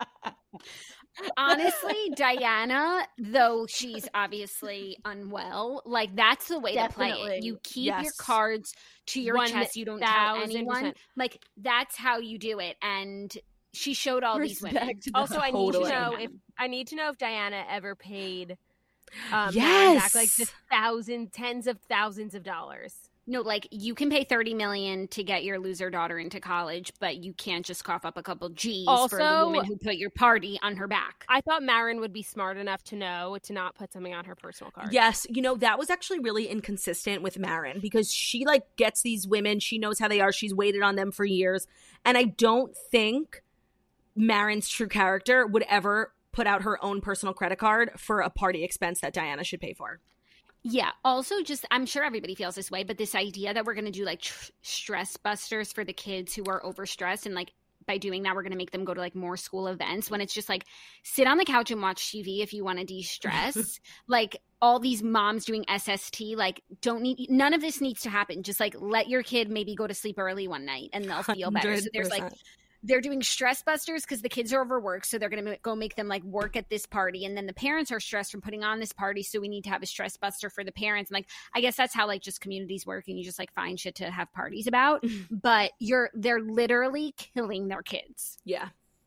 Honestly, Diana, though she's obviously unwell, like, that's the way to play it. Definitely. You keep your Yes. cards to your One chest. You don't tell thousand anyone. percent. Like, that's how you do it. And she showed all these women. Respect. Also, I need to Totally. know if I need to know if Diana ever paid um, Marin Yes. back like the thousand, tens of thousands of dollars. No, like, you can pay thirty million to get your loser daughter into college, but you can't just cough up a couple G's for the Also- woman who put your party on her back. I thought Marin would be smart enough to know to not put something on her personal card. Yes, you know, that was actually really inconsistent with Marin because she like gets these women, she knows how they are, she's waited on them for years, and I don't think Marin's true character would ever put out her own personal credit card for a party expense that Diana should pay for. Yeah. Also, just, I'm sure everybody feels this way, but this idea that we're going to do like tr- stress busters for the kids who are overstressed, and like by doing that, we're going to make them go to like more school events, when it's just like, sit on the couch and watch T V if you want to de-stress. Like, all these moms doing S S T, like, don't need, none of this needs to happen. Just like, let your kid maybe go to sleep early one night and they'll feel better. So there's like, one hundred percent. they're doing stress busters because the kids are overworked, so they're going to go make them like work at this party, and then the parents are stressed from putting on this party, so we need to have a stress buster for the parents. And like, I guess that's how like just communities work, and you just like find shit to have parties about. But you're they're literally killing their kids. Yeah.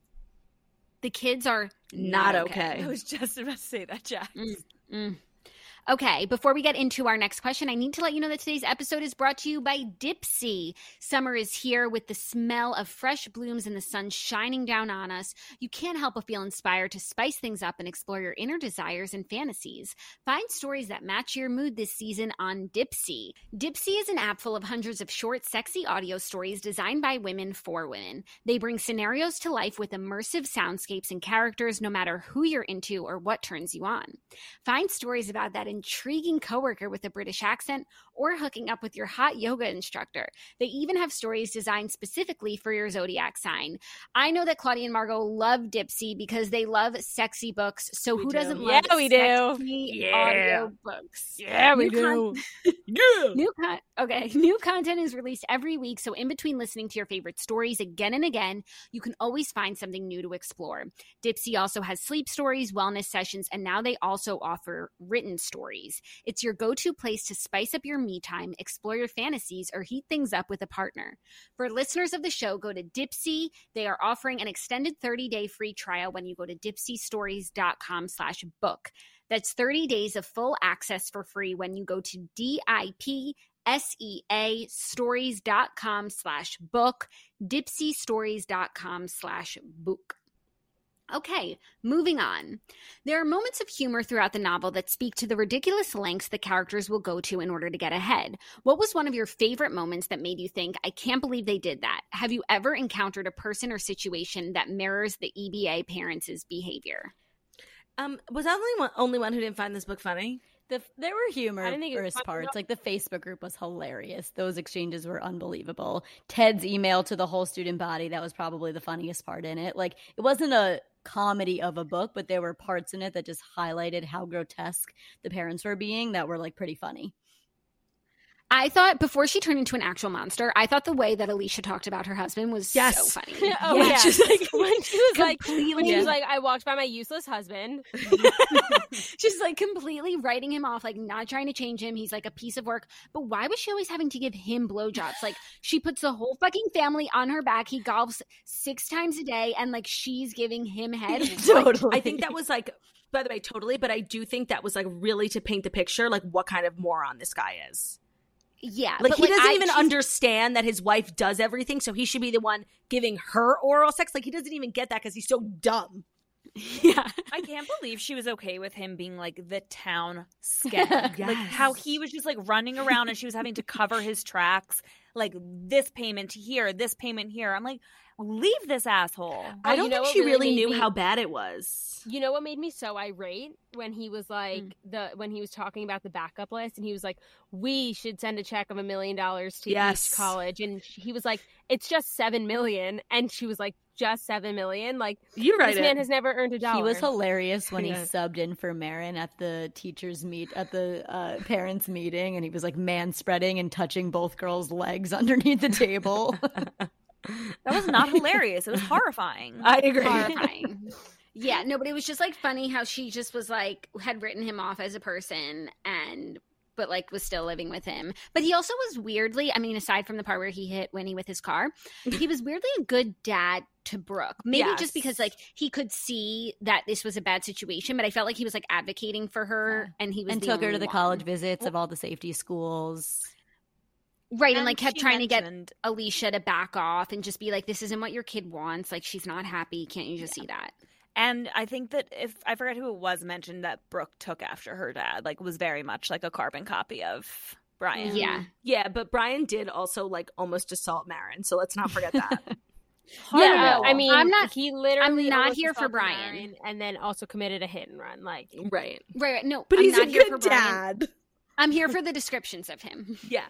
The kids are Not not, okay. I was just about to say that, Jack. Mm, mm. Okay, before we get into our next question, I need to let you know that today's episode is brought to you by Dipsea. Summer is here with the smell of fresh blooms and the sun shining down on us. You can't help but feel inspired to spice things up and explore your inner desires and fantasies. Find stories that match your mood this season on Dipsea. Dipsea is an app full of hundreds of short, sexy audio stories designed by women for women. They bring scenarios to life with immersive soundscapes and characters, no matter who you're into or what turns you on. Find stories about that intriguing coworker with a British accent, or hooking up with your hot yoga instructor. They even have stories designed specifically for your zodiac sign. I know that Claudia and Margot love Dipsea because they love sexy books. So We who do. doesn't Yeah, love we do. sexy Yeah. audio books? Yeah, we New con- do. Yeah. New con- okay, new content is released every week, so in between listening to your favorite stories again and again, you can always find something new to explore. Dipsea also has sleep stories, wellness sessions, and now they also offer written stories. It's your go-to place to spice up your me time, explore your fantasies, or heat things up with a partner. For listeners of the show, go to Dipsea. They are offering an extended thirty-day free trial when you go to dipseastories.com slash book. That's thirty days of full access for free when you go to D-I-P-S-E-A stories.com slash book, dipseastories.com slash book. Okay, moving on. There are moments of humor throughout the novel that speak to the ridiculous lengths the characters will go to in order to get ahead. What was one of your favorite moments that made you think, I can't believe they did that? Have you ever encountered a person or situation that mirrors the E B A parents' behavior? Um, was I the only one, only one who didn't find this book funny? The, there were humor I didn't think it was first funny parts. enough. Like the Facebook group was hilarious. Those exchanges were unbelievable. Ted's email to the whole student body, that was probably the funniest part in it. Like it wasn't a comedy of a book, but there were parts in it that just highlighted how grotesque the parents were being that were like pretty funny. I thought before she turned into an actual monster, I thought the way that Alicia talked about her husband was Yes. so funny. Oh Yeah, yeah, she's like- when she was like, Completely- when she was like, I walked by my useless husband. She's like completely writing him off, like not trying to change him. He's like a piece of work. But why was she always having to give him blowjobs? Like she puts the whole fucking family on her back. He golfs six times a day, and like she's giving him head. What? Totally. I think that was like, by the way, totally, but I do think that was like really to paint the picture, like what kind of moron this guy is. Yeah, Like but, he doesn't I- even she's- understand that his wife does everything, so he should be the one giving her oral sex. Like he doesn't even get that because he's so dumb. Yeah, I can't believe she was okay with him being like the town skag. Like how he was just like running around and she was having to cover his tracks. Like this payment here, this payment here. I'm like, leave this asshole. I Oh, don't you know think what she really really made knew me- how bad it was. You know what made me so irate when he was like Mm. the when he was talking about the backup list and he was like, we should send a check of a million dollars to Yes. East College, and he was like, it's just seven million, and she was like, just seven million. Like You're right. this man has never earned a dollar. He was hilarious when Yeah. he subbed in for Marin at the teachers meet at the uh, parents meeting, and he was like man spreading and touching both girls' legs underneath the table. That was not hilarious. It was horrifying. I agree. horrifying. Yeah, no, but it was just like funny how she just was like had written him off as a person and but like was still living with him. But he also was weirdly, I mean, aside from the part where he hit Winnie with his car, he was weirdly a good dad to Brooke. Maybe Yes. just because like he could see that this was a bad situation, but I felt like he was like advocating for her and he was and the took her only to the one. college visits of all the safety schools. Right, and, like kept she trying to get mentioned- Alicia to back off and just be like, this isn't what your kid wants. Like she's not happy. Can't you just see that? And I think that if I forget who it was mentioned that Brooke took after her dad, like was very much like a carbon copy of Brian. Yeah. Yeah, but Brian did also like almost assault Marin, so let's not forget that. Yeah, I mean, I'm not- He literally I'm not almost here for assaulted Brian. Marin and then also committed a hit and run. Like, Right. Right, right. No, But I'm he's not a here good for Brian. dad. I'm here for the descriptions of him. Yeah.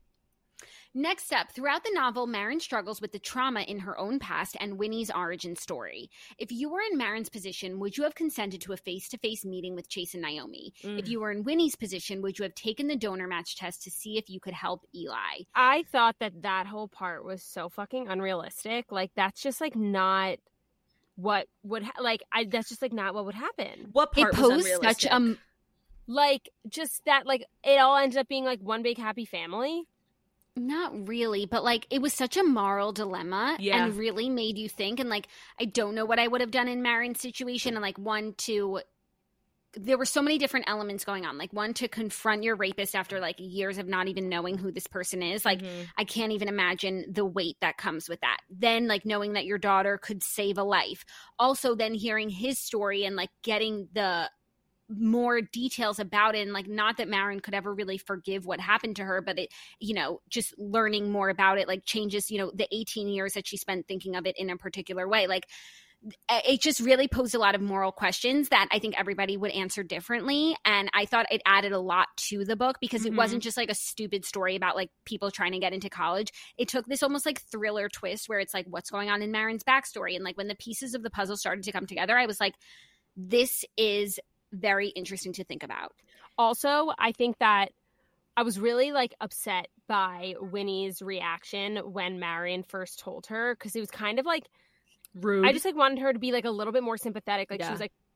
Next up, throughout the novel, Marin struggles with the trauma in her own past and Winnie's origin story. If you were in Marin's position, would you have consented to a face-to-face meeting with Chase and Naomi? Mm. If you were in Winnie's position, would you have taken the donor match test to see if you could help Eli? I thought that that whole part was so fucking unrealistic. Like, that's just like not what would ha- like. I that's just like not what would happen. What It part was posed such unrealistic? a Like, just that like it all ended up being like one big happy family. Not really, but like it was such a moral dilemma Yeah. and really made you think. And like, I don't know what I would have done in Marin's situation. And like, one, to, there were so many different elements going on. Like, one, to confront your rapist after like years of not even knowing who this person is. Like, Mhm. I can't even imagine the weight that comes with that. Then, like, knowing that your daughter could save a life. Also, then hearing his story and like getting the more details about it, and like not that Marin could ever really forgive what happened to her, but it, you know, just learning more about it like changes, you know, the eighteen years that she spent thinking of it in a particular way. Like it just really posed a lot of moral questions that I think everybody would answer differently. And I thought it added a lot to the book because Mhm. it wasn't just like a stupid story about like people trying to get into college. It took this almost like thriller twist where it's like, what's going on in Marin's backstory? And like when the pieces of the puzzle started to come together, I was like, this is very interesting to think about. Also, I think that I was really like upset by Winnie's reaction when Marion first told her, because it was kind of like Rude. I just like wanted her to be like a little bit more sympathetic. Like Yeah. she was like,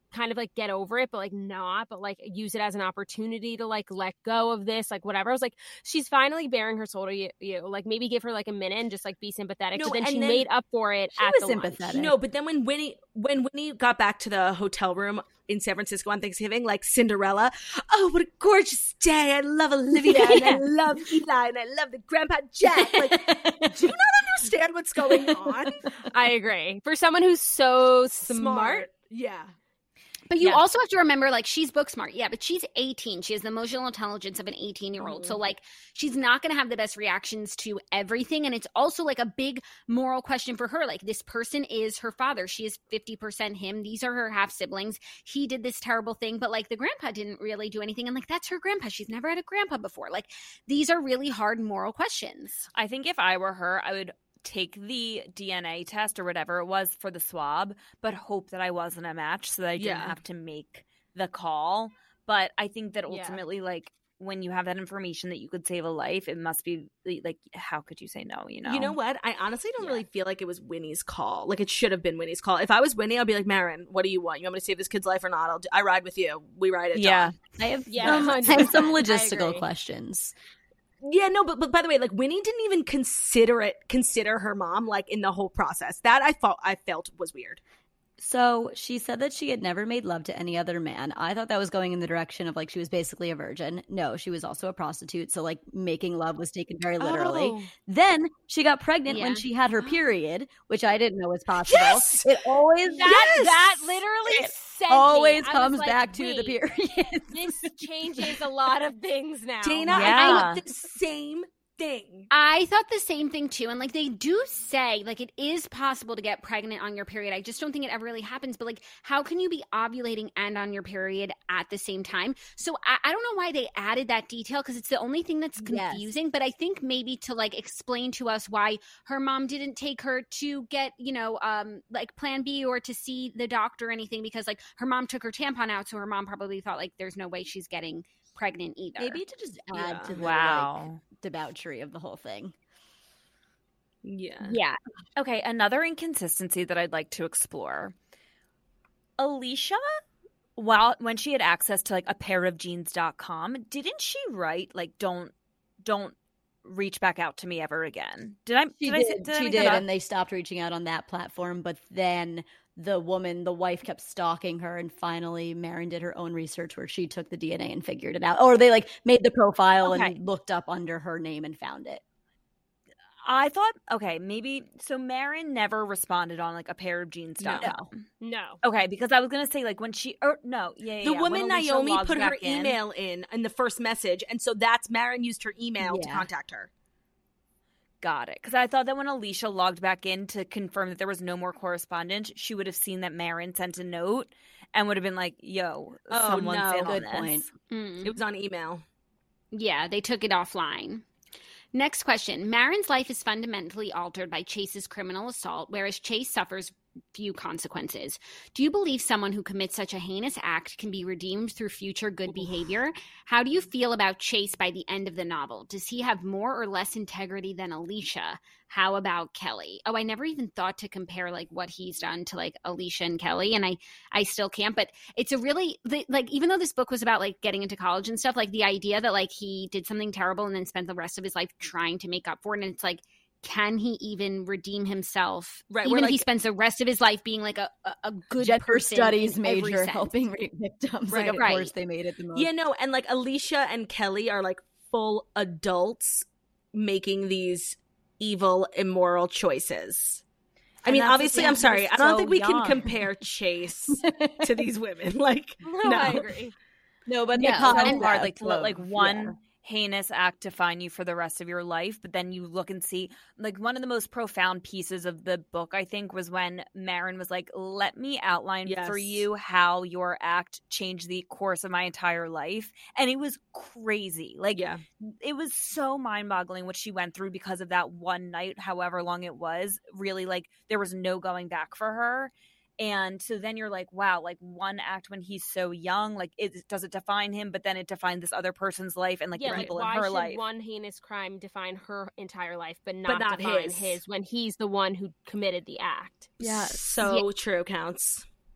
kind of like get over it, but like not, but like use it as an opportunity to like let go of this, like whatever. I was like, she's finally bearing her soul to you, you. Like maybe give her like a minute and just like be sympathetic. No, but then and she then made up for it She at was the sympathetic. lunch. No, but then when Winnie when Winnie got back to the hotel room in San Francisco on Thanksgiving, like Cinderella, oh, what a gorgeous day. I love Olivia and I love Eli and I love the Grandpa Jack. Like, do you not understand what's going on? I agree. For someone who's so smart. Yeah. But you Yeah. also have to remember, like, she's book smart. Yeah, but she's eighteen. She has the emotional intelligence of an eighteen-year-old. Mm-hmm. So, like, she's not going to have the best reactions to everything. And it's also, like, a big moral question for her. Like, this person is her father. She is fifty percent him. These are her half-siblings. He did this terrible thing. But, like, the grandpa didn't really do anything. And, like, that's her grandpa. She's never had a grandpa before. Like, these are really hard moral questions. I think if I were her, I would take the D N A test or whatever it was for the swab, but hope that I wasn't a match so that I didn't Yeah. have to make the call. But I think that Yeah. ultimately, like, when you have that information that you could save a life, it must be like, how could you say no, you know? You know what? I honestly don't Yeah. really feel like it was Winnie's call. Like, it should have been Winnie's call. If I was Winnie, I'd be like, Marin, what do you want? You want me to save this kid's life or not? I'll do- I ride with you. We ride it. Yeah. I have Yeah, some, one I hundred have some percent. I logistical agree. questions. Yeah, no, but but by the way, like Winnie didn't even consider it, consider her mom, like in the whole process. That I thought I felt was weird. So she said that she had never made love to any other man. I thought that was going in the direction of like she was basically a virgin. No, she was also a prostitute. So like making love was taken very literally. Oh. Then she got pregnant Yeah. when she had her period, which I didn't know was possible. Yes! It always That, Yes! that literally It sent me. always I was comes like, back to the wait, period. This changes a lot of things now. Dana, I Yeah. thought the same thing. I thought the same thing too. And like they do say, like it is possible to get pregnant on your period. I just don't think it ever really happens. But like, how can you be ovulating and on your period at the same time? So I, I don't know why they added that detail because it's the only thing that's Yes. confusing. But I think maybe to like explain to us why her mom didn't take her to get, you know, um, like Plan B or to see the doctor or anything because like her mom took her tampon out. So her mom probably thought like there's no way she's getting pregnant either. Maybe to just add Yeah. to the Wow. like, debauchery of the whole thing. Yeah. Yeah. Okay, another inconsistency that I'd like to explore. Alicia, while when she had access to like a pair of jeans dot com, didn't she write like don't don't reach back out to me ever again? Did I She did, I say- did, did I she make did, that up? and they stopped reaching out on that platform. But then the woman, the wife, kept stalking her, and finally, Marin did her own research where she took the D N A and figured it out, or they like made the profile Okay. and looked up under her name and found it. I thought, okay, maybe so Marin never responded on like a pair of jeans dot com. No. Okay, because I was gonna say like when she or no, yeah, yeah The yeah, woman when Alicia Naomi logs put her back in- email in in the first message, and so that's Marin used her email to Yeah. contact her. Got it. Because I thought that when Alicia logged back in to confirm that there was no more correspondence, she would have seen that Marin sent a note and would have been like, yo, Oh, someone's no. in Good on this. point. Mm. It was on email. Yeah, they took it offline. Next question. Marin's life is fundamentally altered by Chase's criminal assault, whereas Chase suffers few consequences. Do you believe someone who commits such a heinous act can be redeemed through future good behavior? How do you feel about Chase by the end of the novel? Does he have more or less integrity than Alicia? How about Kelly? Oh, I never even thought to compare like what he's done to like Alicia and Kelly, and I I still can't. But it's a really the, like even though this book was about like getting into college and stuff, like the idea that like he did something terrible and then spent the rest of his life trying to make up for it, and it's like, can he even redeem himself? Right, Even we're if he like- spends the rest of his life being like a a, a good Gender person studies in every major sense. helping rape victims. Right, like, of right. course, they made it the most. Yeah, no, and like Alicia and Kelly are like full adults making these evil, immoral choices. I And mean, that's the obviously, thing, I'm they're sorry. I don't so think we can young. compare Chase to these women. Like, No, no. I agree. No, but No, the It's so and- hard, like to let of- like one yeah. heinous act define you for the rest of your life, but then you look and see like one of the most profound pieces of the book, I think, was when Marin was like, let me outline for Yes. you how your act changed the course of my entire life. And it was crazy. Like Yeah. it was so mind-boggling what she went through because of that one night, however long it was. Really, like there was no going back for her. And so then you're like, wow, like one act when he's so young, like it does it define him, but then it defined this other person's life and like Yeah, the like people why in her should life. one heinous crime define her entire life, but not, not define his. his when he's the one who committed the act? Yeah. So true, Counts.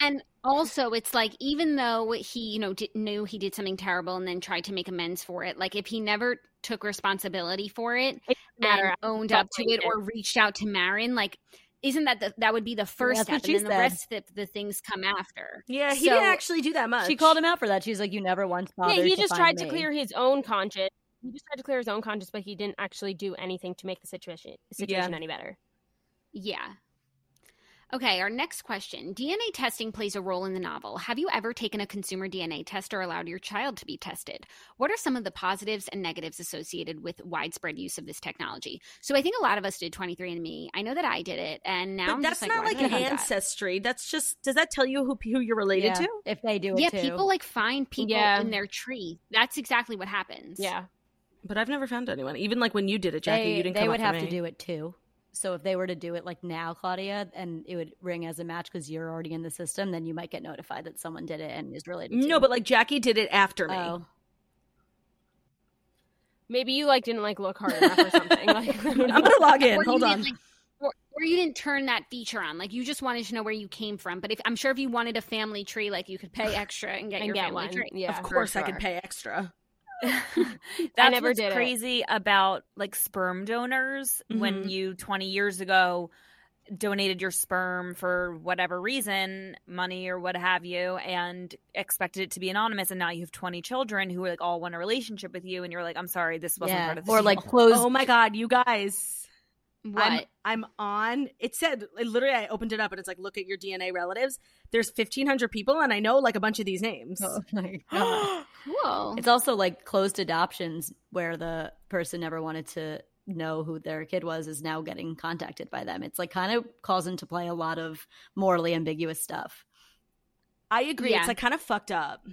And also, it's like, even though he, you know, did, knew he did something terrible and then tried to make amends for it, like if he never took responsibility for it, It doesn't and matter. owned Don't up to blame it him. or reached out to Marin, like, isn't that the, that would be the first That's step, what she and then the said. rest of the, the things come after. Yeah, he So- didn't actually do that much. She called him out for that. She's like, you never once bothered Yeah, he to just find tried to me. clear his own conscience. He just tried to clear his own conscience, but he didn't actually do anything to make the situation situation Yeah. any better. Yeah. Okay, our next question. D N A testing plays a role in the novel. Have you ever taken a consumer D N A test or allowed your child to be tested? What are some of the positives and negatives associated with widespread use of this technology? So I think a lot of us did twenty-three and me. I know that I did it, and now But I'm that's just like, not why like did I an do that? ancestry. That's just, does that tell you who who you're related Yeah, to? if they do it Yeah, too. people like find people Yeah. in their tree. That's exactly what happens. Yeah. But I've never found anyone. Even like when you did it, Jackie, they, you didn't they come would up have for to me. do it too. So if they were to do it like now, Claudia, and it would ring as a match because you're already in the system, then you might get notified that someone did it and is related to No, you. but like Jackie did it after me. Oh. Maybe you like didn't like look hard enough or something. Like, I'm gonna log in. Or Hold you on. didn't, like, or, or you didn't turn that feature on. Like, you just wanted to know where you came from. But if I'm sure if you wanted a family tree, like, you could pay extra and get and your get family one. tree. Yeah. of course, I sure. can pay extra. That's never what's did it. crazy about like sperm donors. When Mhm. you twenty years ago donated your sperm for whatever reason, money or what have you, and expected it to be anonymous, and now you have twenty children who like all want a relationship with you, and you're like, I'm sorry, this wasn't Yeah. part of the Or deal. like closed. Oh my god, you guys! What? I'm I'm on. It said it literally. I opened it up and it's like, look at your D N A relatives. There's fifteen hundred people, and I know like a bunch of these names. Oh my God. Cool. It's also like closed adoptions where the person never wanted to know who their kid was is now getting contacted by them. It's like kind of calls into play a lot of morally ambiguous stuff. I agree. Yeah. It's like kind of fucked up.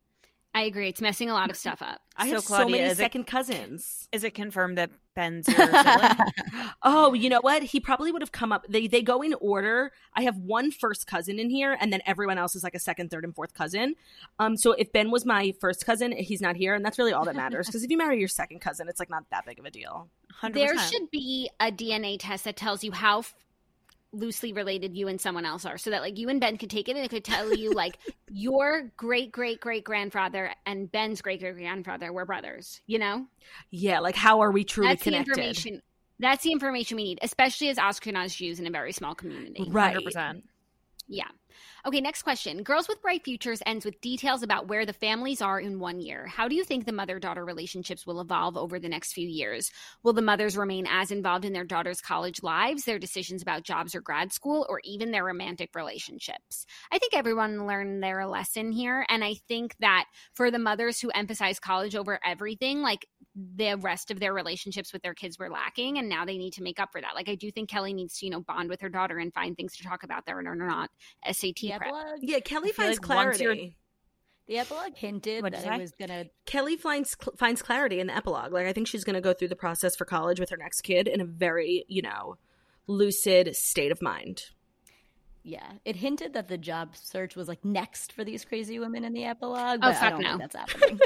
I agree. It's messing a lot of stuff up. I So, have so Claudia, many is it- second cousins. Is it confirmed that Ben's your sibling? Oh, you know what? He probably would have come up. They they go in order. I have one first cousin in here, and then everyone else is like a second, third, and fourth cousin. Um, so if Ben was my first cousin, he's not here, and that's really all that matters. Because if you marry your second cousin, it's like not that big of a deal. one hundred There percent. should be a D N A test that tells you how f- loosely related you and someone else are, so that like you and Ben could take it and it could tell you like your great great great grandfather and Ben's great great grandfather were brothers. You know, Yeah, like how are we truly that's connected? the information. That's the information we need, especially as Ashkenaz Jews in a very small community. Right. one hundred percent. Yeah. Okay, next question. Girls with Bright Futures ends with details about where the families are in one year. How do you think the mother-daughter relationships will evolve over the next few years? Will the mothers remain as involved in their daughters' college lives, their decisions about jobs or grad school, or even their romantic relationships? I think everyone learned their lesson here, and I think that for the mothers who emphasize college over everything, like the rest of their relationships with their kids were lacking, and now they need to make up for that. Like, I do think Kelly needs to, you know, bond with her daughter and find things to talk about that are not S A T The prep. epilogue, Yeah, Kelly I feel finds like once you're- clarity. the epilogue hinted What'd that you it say? was gonna. Kelly finds finds clarity in the epilogue. Like I think she's going to go through the process for college with her next kid in a very, you know, lucid state of mind. Yeah, it hinted that the job search was like next for these crazy women in the epilogue. Oh, But I fuck don't no. think that's happening.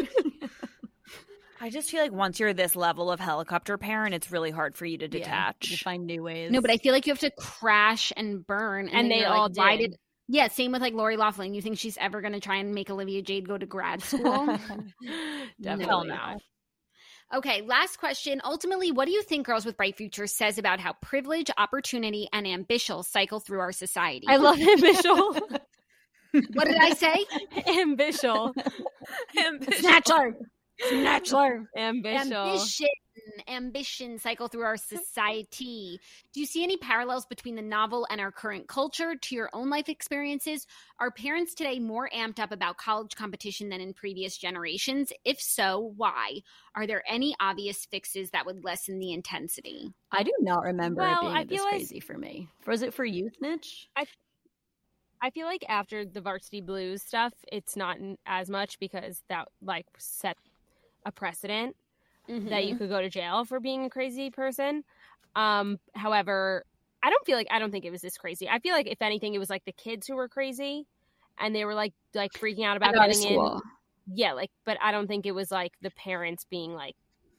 I just feel like once you're this level of helicopter parent, it's really hard for you to Yeah, detach. to find new ways. No, but I feel like you have to crash and burn. And, And then they you're all like, why did. did. Yeah, same with like Lori Loughlin. You think she's ever going to try and make Olivia Jade go to grad school? Definitely. Hell no. Okay, last question. Ultimately, what do you think Girls with Bright Futures says about how privilege, opportunity, and ambition cycle through our society? I love ambition. What did I say? ambition. Snatchler. Snatchler. Ambition. Ambition. Ambition cycle through our society. Do you see any parallels between the novel and our current culture to your own life experiences? Are parents today more amped up about college competition than in previous generations? If so, why? Are there any obvious fixes that would lessen the intensity? I do not remember Well, it being I this feel like- crazy for me. Was it for youth niche? I feel like after the Varsity Blues stuff, it's not n- as much because that like set a precedent that you could go to jail for being a crazy person. Um, however, I don't feel like I don't think it was this crazy. I feel like if anything, it was like the kids who were crazy, and they were like like freaking out about Out of getting school. in. Yeah, like, but I don't think it was like the parents being like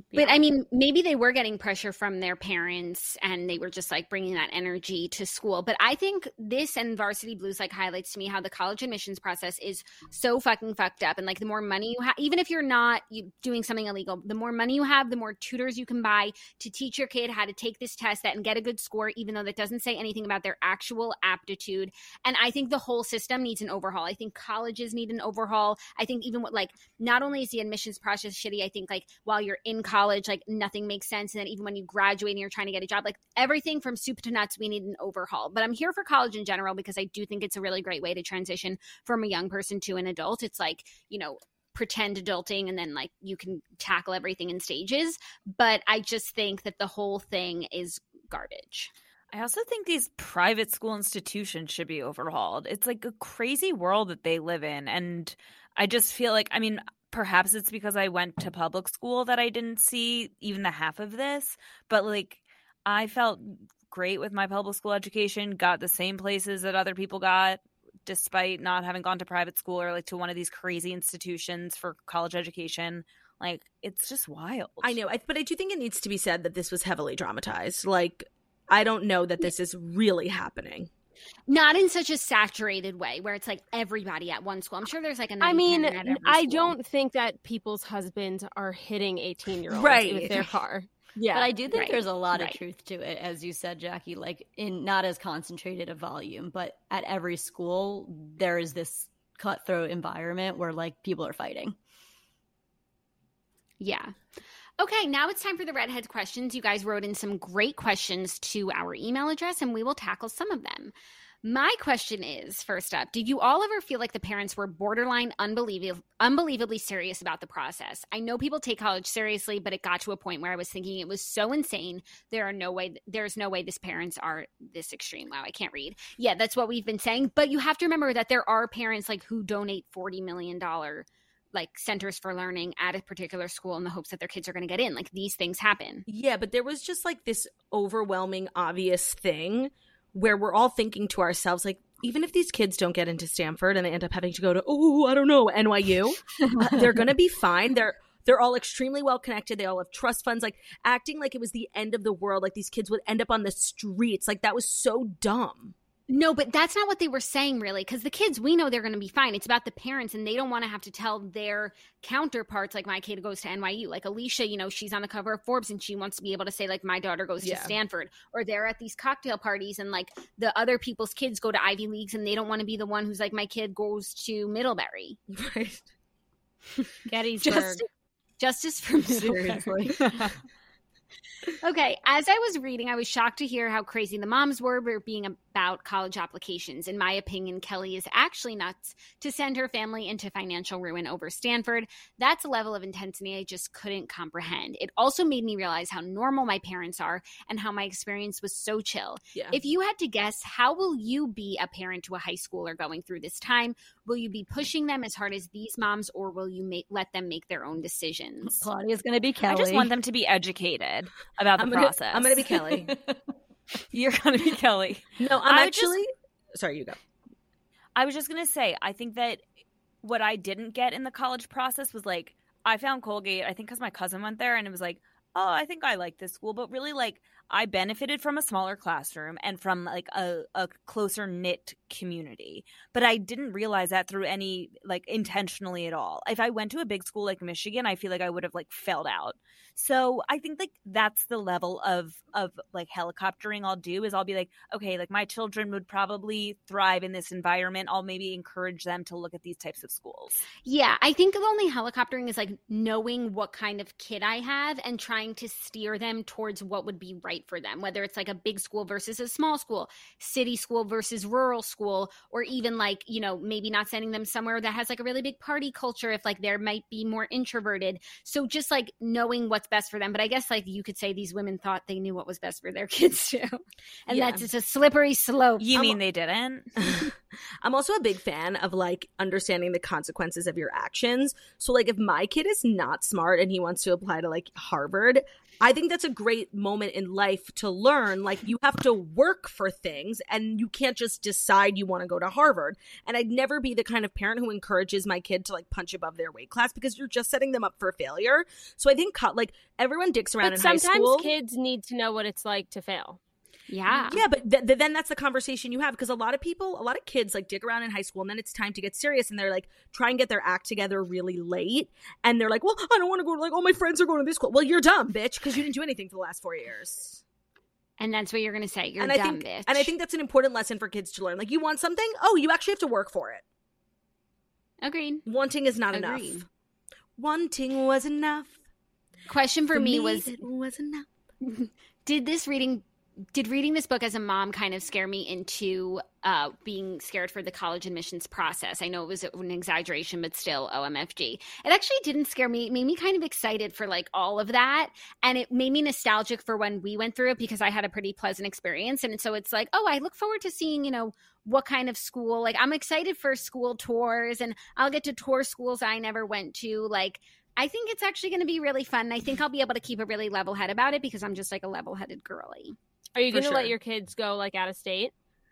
But I mean, maybe they were getting pressure from their parents and they were just like bringing that energy to school. But I think this and Varsity Blues like highlights to me how the college admissions process is so fucking fucked up. And like the more money you have, even if you're not you, doing something illegal, the more money you have, the more tutors you can buy to teach your kid how to take this test that and get a good score, even though that doesn't say anything about their actual aptitude. And I think the whole system needs an overhaul. I think colleges need an overhaul. I think even what like not only is the admissions process shitty, I think like while you're in college, like nothing makes sense. And then even when you graduate and you're trying to get a job, like everything from soup to nuts, we need an overhaul. But I'm here for college in general because I do think it's a really great way to transition from a young person to an adult. It's like, you know, pretend adulting and then like you can tackle everything in stages. But I just think that the whole thing is garbage. I also think these private school institutions should be overhauled. It's like a crazy world that they live in. And I just feel like, I mean, perhaps it's because I went to public school that I didn't see even the half of this. But like, I felt great with my public school education, got the same places that other people got, despite not having gone to private school or like to one of these crazy institutions for college education. Like, it's just wild. I know. I, but I do think it needs to be said that this was heavily dramatized. Like, I don't know that this is really happening. Not in such a saturated way where it's like everybody at one school. I'm sure there's like a I mean, at every I school. don't think that people's husbands are hitting eighteen-year-olds Right. with their car. Yeah, but I do think right, there's a lot right. of truth to it, as you said, Jackie, like in not as concentrated a volume, but at every school, there is this cutthroat environment where like people are fighting. Yeah. Okay, now it's time for the Redheads questions. You guys wrote in some great questions to our email address, and we will tackle some of them. My question is, first up, did you all ever feel like the parents were borderline unbelievably, unbelievably serious about the process? I know people take college seriously, but it got to a point where I was thinking it was so insane. There are no way, there's no way these parents are this extreme. Wow, I can't read. Yeah, that's what we've been saying. But you have to remember that there are parents like who donate forty million dollars like centers for learning at a particular school in the hopes that their kids are going to get in. Like these things happen. Yeah, but there was just like this overwhelming, obvious thing where we're all thinking to ourselves, like, even if these kids don't get into Stanford and they end up having to go to, oh, I don't know, N Y U, uh, they're going to be fine. They're they're all extremely well connected. They all have trust funds, like acting like it was the end of the world, like these kids would end up on the streets. Like that was so dumb. No, but that's not what they were saying, really, because the kids, we know they're going to be fine. It's about the parents, and they don't want to have to tell their counterparts, like my kid goes to N Y U. Like Alicia, you know, she's on the cover of Forbes, and she wants to be able to say, like, my daughter goes Yeah. to Stanford. Or they're at these cocktail parties, and, like, the other people's kids go to Ivy Leagues, and they don't want to be the one who's like, my kid goes to Middlebury. Right. Gettysburg. Just, justice for Middlebury. Okay, as I was reading, I was shocked to hear how crazy the moms were were being about college applications. In my opinion, Kelly is actually nuts to send her family into financial ruin over Stanford. That's a level of intensity I just couldn't comprehend. It also made me realize how normal my parents are and how my experience was so chill. Yeah. If you had to guess, how will you be a parent to a high schooler going through this time? Will you be pushing them as hard as these moms, or will you make, let them make their own decisions? Claudia's going to be Kelly. I just want them to be educated about the I'm gonna, process. I'm going to be Kelly. You're going to be Kelly. No, I'm I would just- actually sorry, you go. I was just going to say, I think that what I didn't get in the college process was like, I found Colgate, I think because my cousin went there, and it was like, oh, I think I like this school. But really, like, I benefited from a smaller classroom and from like a, a closer knit community. But I didn't realize that through any like intentionally at all. If I went to a big school like Michigan, I feel like I would have like failed out. So I think like that's the level of of like helicoptering I'll do is I'll be like, okay, like my children would probably thrive in this environment. I'll maybe encourage them to look at these types of schools. Yeah, I think the only helicoptering is like knowing what kind of kid I have and trying to steer them towards what would be right for them, whether it's like a big school versus a small school, city school versus rural school, or even like, you know, maybe not sending them somewhere that has like a really big party culture if like there might be more introverted. So just like knowing what's best for them. But I guess like you could say these women thought they knew what was best for their kids too. And Yeah. that's it's a slippery slope. You I'm- mean they didn't? I'm also a big fan of like understanding the consequences of your actions. So like if my kid is not smart and he wants to apply to like Harvard, I think that's a great moment in life to learn, like you have to work for things and you can't just decide you want to go to Harvard. And I'd never be the kind of parent who encourages my kid to like punch above their weight class because you're just setting them up for failure. So I think co- like everyone dicks around but in high school. Sometimes kids need to know what it's like to fail. Yeah. Yeah, but th- th- then that's the conversation you have because a lot of people, a lot of kids like dick around in high school and then it's time to get serious and they're like try and get their act together really late and they're like, well, I don't want to go to like all my friends are going to this school. Well, you're dumb, bitch, because you didn't do anything for the last four years. And that's what you're going to say. You're and dumb, I think, bitch. And I think that's an important lesson for kids to learn. Like you want something? Oh, you actually have to work for it. Agreed. Wanting is not Agreed. enough. Wanting was enough. Question for, for me, me was, it was enough. did this reading Did reading this book as a mom kind of scare me into uh, being scared for the college admissions process? I know it was an exaggeration, but still, O M F G. It actually didn't scare me. It made me kind of excited for like all of that. And it made me nostalgic for when we went through it because I had a pretty pleasant experience. And so it's like, oh, I look forward to seeing, you know, what kind of school. Like I'm excited for school tours and I'll get to tour schools I never went to. Like I think it's actually going to be really fun. And I think I'll be able to keep a really level head about it because I'm just like a level-headed girly. Are you going to sure. let your kids go like out of state?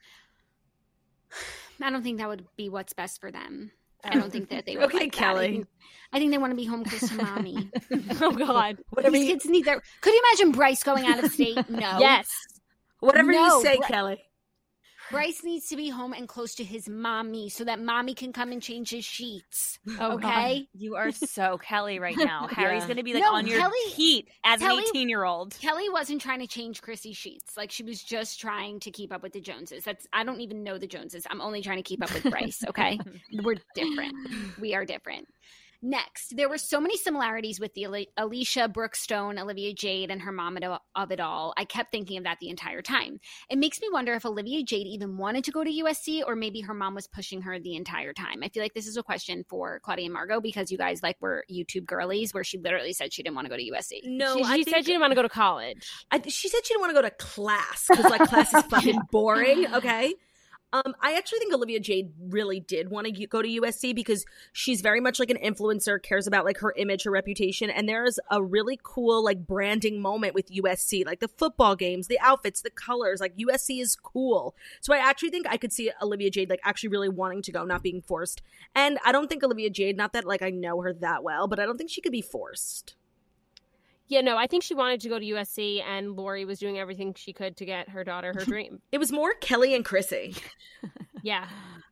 I don't think that would be what's best for them. I don't think that they would Okay, like Kelly. that. I think, I think they want to be home close to mommy. Oh, God. Whatever These you, kids need their. Could you imagine Bryce going out of state? No. Yes. whatever No, you say, Bri- Kelly. Bryce needs to be home and close to his mommy so that mommy can come and change his sheets. Oh, Okay. You are so Kelly right now. Harry's Yeah. going to be like No, on your Kelly- feet as Kelly- an eighteen-year-old. Kelly wasn't trying to change Chrissy's sheets. Like she was just trying to keep up with the Joneses. That's I don't even know the Joneses. I'm only trying to keep up with Bryce, okay? We're different. We are different. Next, there were so many similarities with the Ali- Alicia, Brooke Stone, Olivia Jade, and her mom of- of it all. I kept thinking of that the entire time. It makes me wonder if Olivia Jade even wanted to go to U S C or maybe her mom was pushing her the entire time. I feel like this is a question for Claudia and Margot because you guys like were YouTube girlies where she literally said she didn't want to go to U S C. No, She, I she think, said she didn't want to go to college. I, she said she didn't want to go to class because like class is fucking boring. Okay. Um, I actually think Olivia Jade really did want to go to U S C because she's very much like an influencer, cares about like her image, her reputation, and there's a really cool like branding moment with U S C, like the football games, the outfits, the colors, like U S C is cool. So I actually think I could see Olivia Jade like actually really wanting to go, not being forced. And I don't think Olivia Jade, not that like I know her that well, but I don't think she could be forced. Yeah, no, I think she wanted to go to U S C, and Lori was doing everything she could to get her daughter her dream. It was more Kelly and Chrissy. Yeah.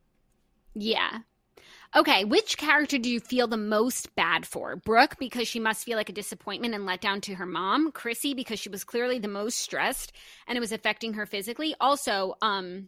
Yeah. Okay, which character do you feel the most bad for? Brooke, because she must feel like a disappointment and letdown to her mom. Chrissy, because she was clearly the most stressed and it was affecting her physically. Also, um,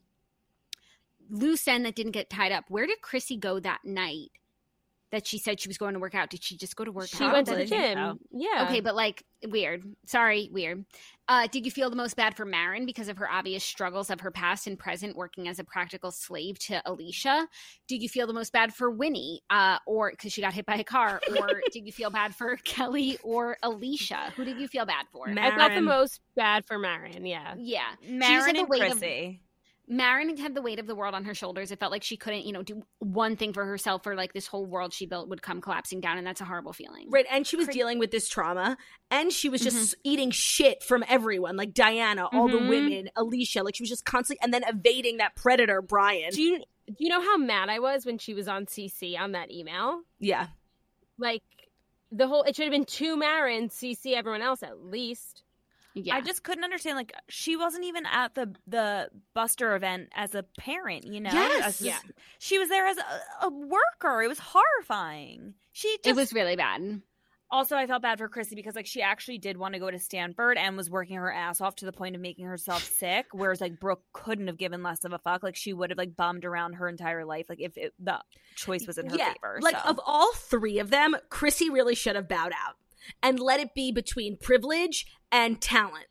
loose end that didn't get tied up. Where did Chrissy go that night that she said she was going to work out? Did she just go to work She out? went to the Probably. gym. So. Yeah. Okay, but like weird. Sorry, weird. Uh, did you feel the most bad for Marin because of her obvious struggles of her past and present working as a practical slave to Alicia? Did you feel the most bad for Winnie uh, or because she got hit by a car? Or did you feel bad for Kelly or Alicia? Who did you feel bad for? Ma- I felt the Marin. most bad for Marin, yeah. yeah. She just Marin had the and weight of- Chrissy. Marin had the weight of the world on her shoulders. It felt like she couldn't, you know, do one thing for herself or like this whole world she built would come collapsing down. And that's a horrible feeling. Right, and she was dealing with this trauma, and she was just eating shit from everyone, like Diana, all the Mhm. women, Alicia, like she was just constantly, and then evading that predator, Brian. Do you do you know how mad I was when she was on C C on that email? Yeah, Like the whole it should have been two Marin, C C everyone else at least. Yeah. I just couldn't understand. Like, she wasn't even at the the Buster event as a parent, you know? Yes. As- Yeah. She was there as a, a worker. It was horrifying. She just, it was really bad. Also, I felt bad for Chrissy because, like, she actually did want to go to Stanford and was working her ass off to the point of making herself sick, whereas, like, Brooke couldn't have given less of a fuck. Like, she would have, like, bummed around her entire life, like, if it, the choice was in her yeah. favor. Like so. of all three of them, Chrissy really should have bowed out and let it be between privilege and talent.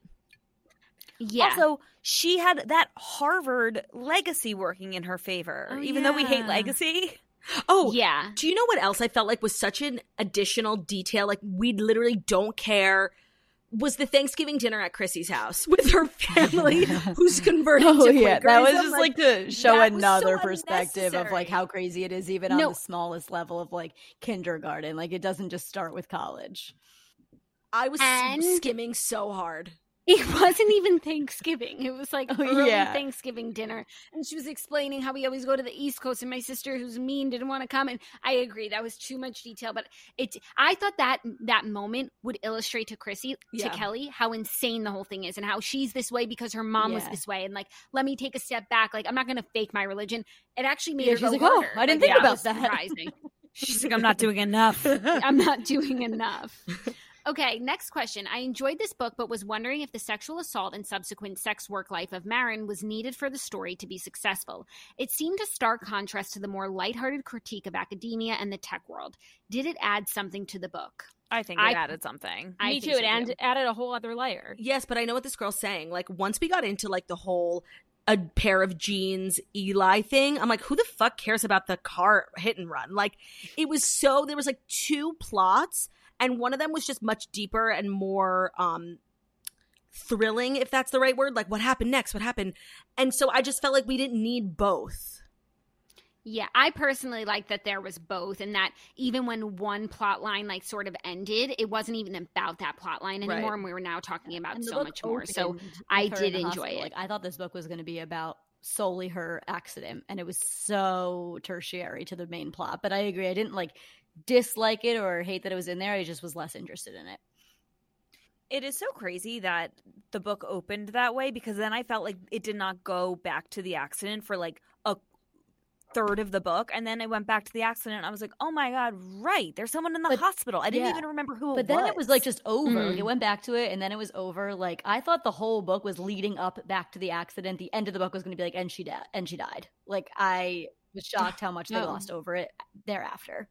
Yeah. Also, she had that Harvard legacy working in her favor, Oh, even though we hate yeah. legacy. Oh, yeah. Do you know what else I felt like was such an additional detail? Like, we literally don't care was the Thanksgiving dinner at Chrissy's house with her family who's converting Oh to yeah, that was Quakerism. just like to show that was another so perspective of like unnecessary. how crazy it is, even on No. the smallest level of like kindergarten. Like it doesn't just start with college. I was And- skimming so hard. It wasn't even Thanksgiving. It was like Oh, early yeah. Thanksgiving dinner. And she was explaining how we always go to the East Coast and my sister who's mean didn't want to come. And I agree. That was too much detail. But it I thought that that moment would illustrate to Chrissy, Yeah. to Kelly, how insane the whole thing is and how she's this way because her mom was Yeah. this way. And like, let me take a step back. Like, I'm not going to fake my religion. It actually made Yeah, her she's go like, "Oh, harder. I didn't Like, think it about was that." surprising. She's like, I'm not doing enough. I'm not doing enough. Okay, next question. I enjoyed this book, but was wondering if the sexual assault and subsequent sex work life of Marin was needed for the story to be successful. It seemed a stark contrast to the more lighthearted critique of academia and the tech world. Did it add something to the book? I think it I- added something. I Me think too. so, It add- too. added a whole other layer. Yes, but I know what this girl's saying. Like, once we got into like the whole a pair of jeans Eli thing, I'm like, who the fuck cares about the car hit and run? Like, it was so there was like two plots, and one of them was just much deeper and more um thrilling, if that's the right word. Like, what happened next? What happened? And so I just felt like we didn't need both. Yeah, I personally like that there was both, and that even when one plot line like sort of ended, it wasn't even about that plot line anymore, Right. and we were now talking about And the so book much more. So opened I with her did in the enjoy hospital. it. Like I thought this book was going to be about solely her accident, and it was so tertiary to the main plot. But I agree, I didn't like dislike it or hate that it was in there. I just was less interested in it. It is so crazy that the book opened that way, because then I felt like it did not go back to the accident for like a third of the book, and then it went back to the accident and I was like, oh my god, right, there's someone in the But- hospital. I didn't yeah. even remember who it But then was. it was like just over. Like Mm. it went back to it, and then it was over. Like I thought the whole book was leading up back to the accident. The end of the book was going to be like, and she died. And she died. Like I was shocked how much they Oh. lost over it thereafter.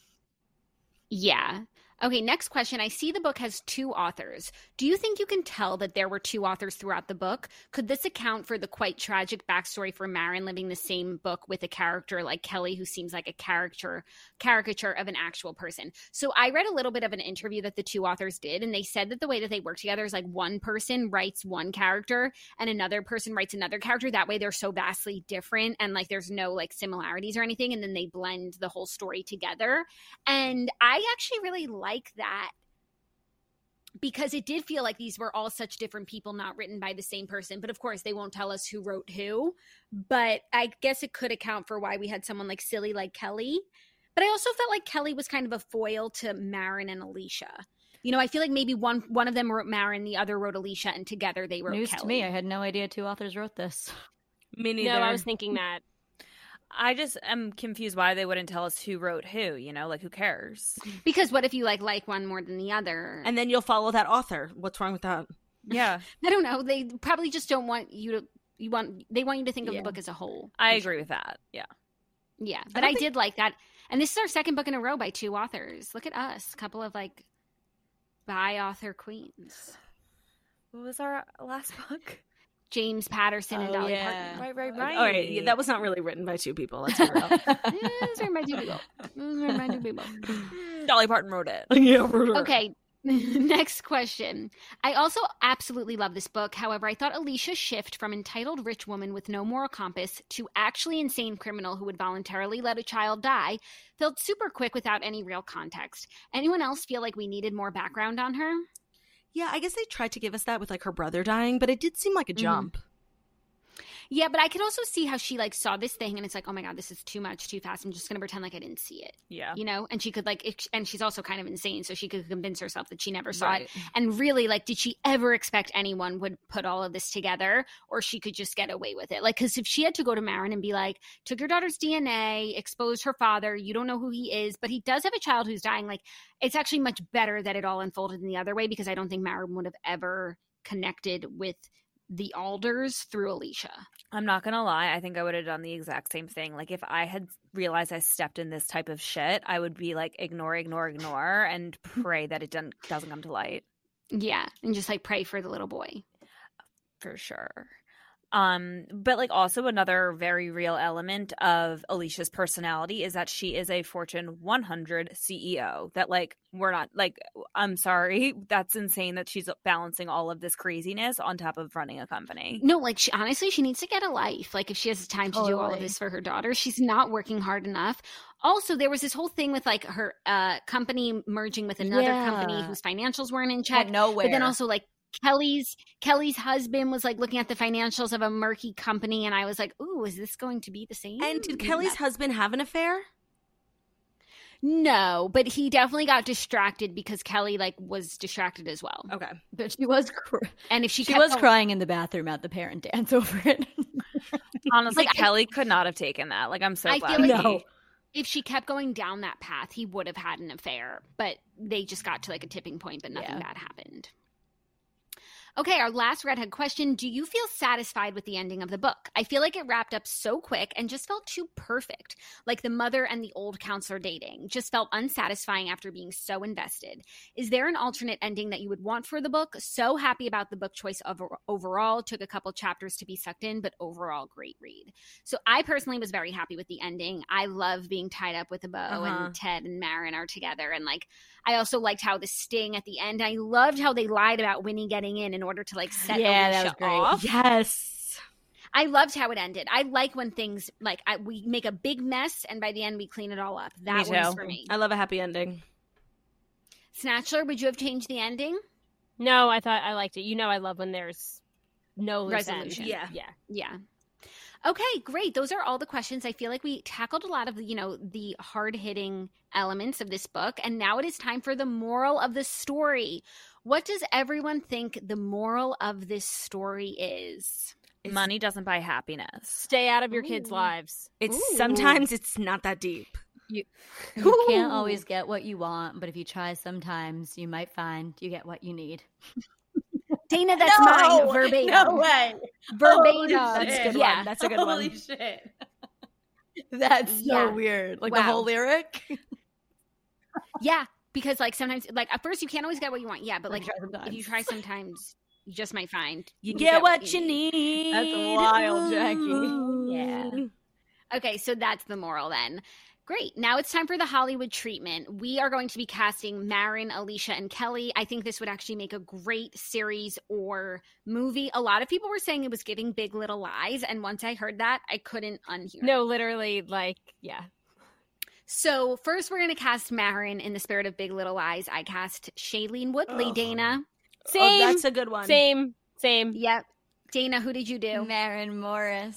Yeah. Okay, next question. I see the book has two authors. Do you think you can tell that there were two authors throughout the book? Could this account for the quite tragic backstory for Marin living the same book with a character like Kelly, who seems like a character caricature of an actual person? So I read a little bit of an interview that the two authors did, and they said that the way that they work together is like one person writes one character and another person writes another character. That way they're so vastly different and like there's no like similarities or anything, and then they blend the whole story together. And I actually really like that, because it did feel like these were all such different people, not written by the same person. But of course, they won't tell us who wrote who. But I guess it could account for why we had someone like silly like Kelly. But I also felt like Kelly was kind of a foil to Marin and Alicia. You know, I feel like maybe one one of them wrote Marin, the other wrote Alicia, and together they wrote News Kelly. to me. I had no idea two authors wrote this. Me neither. No, I was thinking that. I just am confused why they wouldn't tell us who wrote who, you know, like who cares? Because what if you like like one more than the other? And then you'll follow that author. What's wrong with that? Yeah, I don't know. They probably just don't want you to. You want they want you to think of Yeah. the book as a whole. I I'm agree with that. Yeah. Yeah, I but don't I, think- did like that. And this is our second book in a row by two authors. Look at us. A couple of like bi author queens. What was our last book? James Patterson and Oh, Dolly yeah. Right, right, right. All right, yeah, that was not really written by two people. Let's be real. Parton. Yeah, those are my two people. Those are my two people. Mm, Dolly Parton wrote it. yeah, Okay, next question. I also absolutely love this book. However, I thought Alicia's shift from entitled rich woman with no moral compass to actually insane criminal who would voluntarily let a child die felt super quick without any real context. Anyone else feel like we needed more background on her? Yeah, I guess they tried to give us that with like her brother dying, but it did seem like a jump. Yeah, but I could also see how she like saw this thing and it's like, oh my god, this is too much, too fast. I'm just gonna pretend like I didn't see it, Yeah. you know. And she could like, it, and she's also kind of insane, so she could convince herself that she never saw Right. it. And really, like, did she ever expect anyone would put all of this together, or she could just get away with it? Like, because if she had to go to Marin and be like, took your daughter's D N A, exposed her father, you don't know who he is, but he does have a child who's dying. Like, it's actually much better that it all unfolded in the other way, because I don't think Marin would have ever connected with the Alders through Alicia. I'm not gonna lie, I think I would have done the exact same thing. Like if I had realized I stepped in this type of shit, I would be like ignore, ignore, ignore, and pray that it doesn't doesn't come to light. Yeah, and just like pray for the little boy. For sure. Um, but like also another very real element of Alicia's personality is that she is a Fortune one hundred C E O. That like we're not like I'm sorry, that's insane that she's balancing all of this craziness on top of running a company. No, like she, honestly, she needs to get a life. Like if she has time to do all of Totally. this for her daughter, she's not working hard enough. Also, there was this whole thing with like her uh, company merging with another Yeah. company whose financials weren't in Out check. of nowhere. But then also like Kelly's Kelly's husband was like looking at the financials of a murky company, and I was like, "Ooh, is this going to be the same?" And did Kelly's husband have an affair? No, but he definitely got distracted because Kelly like was distracted as well. Okay. But she was cr- And if she, she kept was going- crying in the bathroom at the parent dance over it. Honestly, Like, I- Kelly could not have taken that. Like I'm so I glad. feel like he- No. if she kept going down that path, he would have had an affair. But they just got to like a tipping point, but nothing Yeah. bad happened. Okay, our last redhead question. Do you feel satisfied with the ending of the book? I feel like it wrapped up so quick and just felt too perfect. Like the mother and the old counselor dating. Just felt unsatisfying after being so invested. Is there an alternate ending that you would want for the book? So happy about the book choice over- overall. Took a couple chapters to be sucked in, but overall, great read. So I personally was very happy with the ending. I love being tied up with a bow, Uh-huh. and Ted and Marin are together. And like, I also liked how the sting at the end. I loved how they lied about Winnie getting in in order to like set Yeah, that Alicia was great. off. Yes. I loved how it ended. I like when things like I, we make a big mess and by the end we clean it all up. That Me was too. for me. I love a happy ending. Snatchler, would you have changed the ending? No, I thought I liked it. You know, I love when there's no loose Resolution. ends. Yeah. Yeah. Yeah. Okay, great. Those are all the questions. I feel like we tackled a lot of the, you know, the hard-hitting elements of this book, and now it is time for the moral of the story. What does everyone think the moral of this story is? Money doesn't buy happiness. Stay out of your kids' Ooh. lives. It's Ooh. sometimes it's not that deep. You can't always get what you want, but if you try sometimes, you might find you get what you need. Dana, that's mine. Verbatim. way. Verbatim. That's a good yeah. one. That's a good Holy one. shit. That's so Yeah. weird. Like Wow. the whole lyric. Yeah, because like sometimes, like at first you can't always get what you want. Yeah, but like Try sometimes. if you try sometimes, you just might find You get what you need. need. That's wild, Jackie. Ooh. Yeah. Okay, so that's the moral then. Great. Now it's time for the Hollywood treatment. We are going to be casting Marin, Alicia, and Kelly. I think this would actually make a great series or movie. A lot of people were saying it was giving Big Little Lies, and once I heard that, I couldn't unhear No, it. literally, like, yeah. So first we're going to cast Marin in the spirit of Big Little Lies. I cast Shailene Woodley. Ugh. Dana. Same. Oh, that's a good one. Same. Same. Yep. Dana, who did you do? Marin Morris.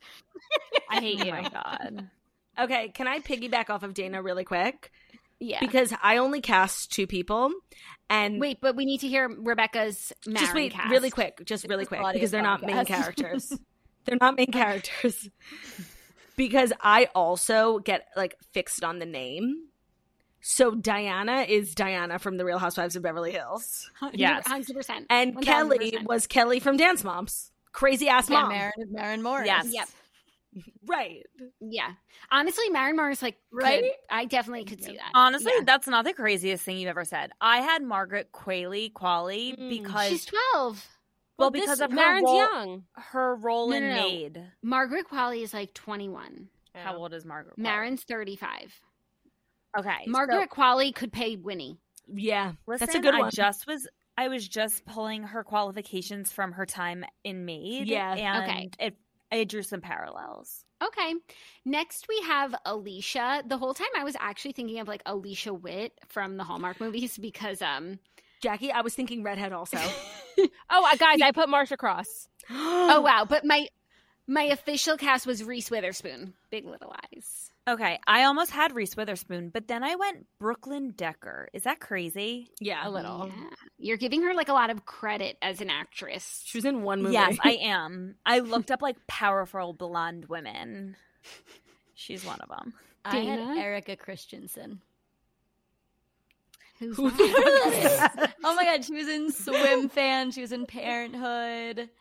I hate Oh you. my god. Okay, can I piggyback off of Dana really quick? Yeah. Because I only cast two people. And Wait, but we need to hear Rebecca's Marin just wait cast. really quick, just really is quick, Claudia's because they're not main podcast. characters. They're not main characters. Because I also get like fixed on the name. So Diana is Diana from The Real Housewives of Beverly Hills. Yes. one hundred percent. And one thousand Kelly percent. was Kelly from Dance Moms. Crazy ass Yeah, mom. Marin is Marin Morris. Yes. Yep. Right. Yeah. Honestly, Marin Morris, like, Right? could- I definitely could see that. Honestly, Yeah. that's not the craziest thing you've ever said. I had Margaret Qualley, Qualley Mm. because She's twelve. well, this- because of her Marin's role, young. her role No, in no, no. Maid. Margaret Qualley is like twenty-one. How old is Margaret? Qualley? Marin's thirty-five. Okay, Margaret Qualley could pay Winnie. Yeah. So, listen, that's a good I one. just was. I was just pulling her qualifications from her time in Maid. Yeah. and Okay. it, I drew some parallels. Okay. Next, we have Alicia. The whole time I was actually thinking of like Alicia Witt from the Hallmark movies because, um, Jackie, I was thinking redhead also. Oh, uh, guys, I put Marsha Cross. oh wow. But my my official cast was Reese Witherspoon. Big Little Lies. Okay, I almost had Reese Witherspoon, but then I went Brooklyn Decker. Is that crazy? Yeah. A little. Yeah. You're giving her like a lot of credit as an actress. She was in one movie. Yes, I am. I looked up like powerful blonde women. She's one of them. I had Dana? Erica Christensen. Who's Who- that? Oh my god, she was in Swim Fan. She was in Parenthood.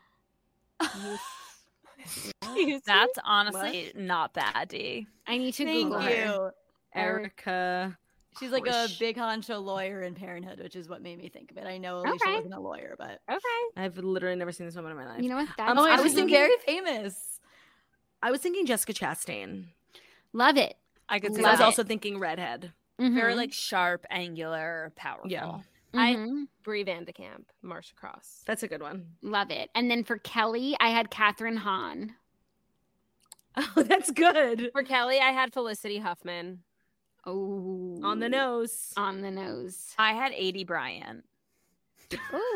That's honestly not bad, D. I need to Thank Google you. her. Erica She's like a course. big honcho lawyer in Parenthood, which is what made me think of it. I know Alicia Okay. wasn't a lawyer, but Okay. I've literally never seen this woman in my life. You know what? That's Um, oh, I and was she's thinking- very famous. I was thinking Jessica Chastain. Love it. I could see I was that. also thinking redhead. Very Mhm. like sharp, angular, powerful. Yeah. I- Mhm. Brie Vandekamp, Marsha Cross. That's a good one. Love it. And then for Kelly, I had Catherine Hahn. Oh, that's good. For Kelly, I had Felicity Huffman. Oh, On the nose. On the nose. I had Adie Bryant. Ooh.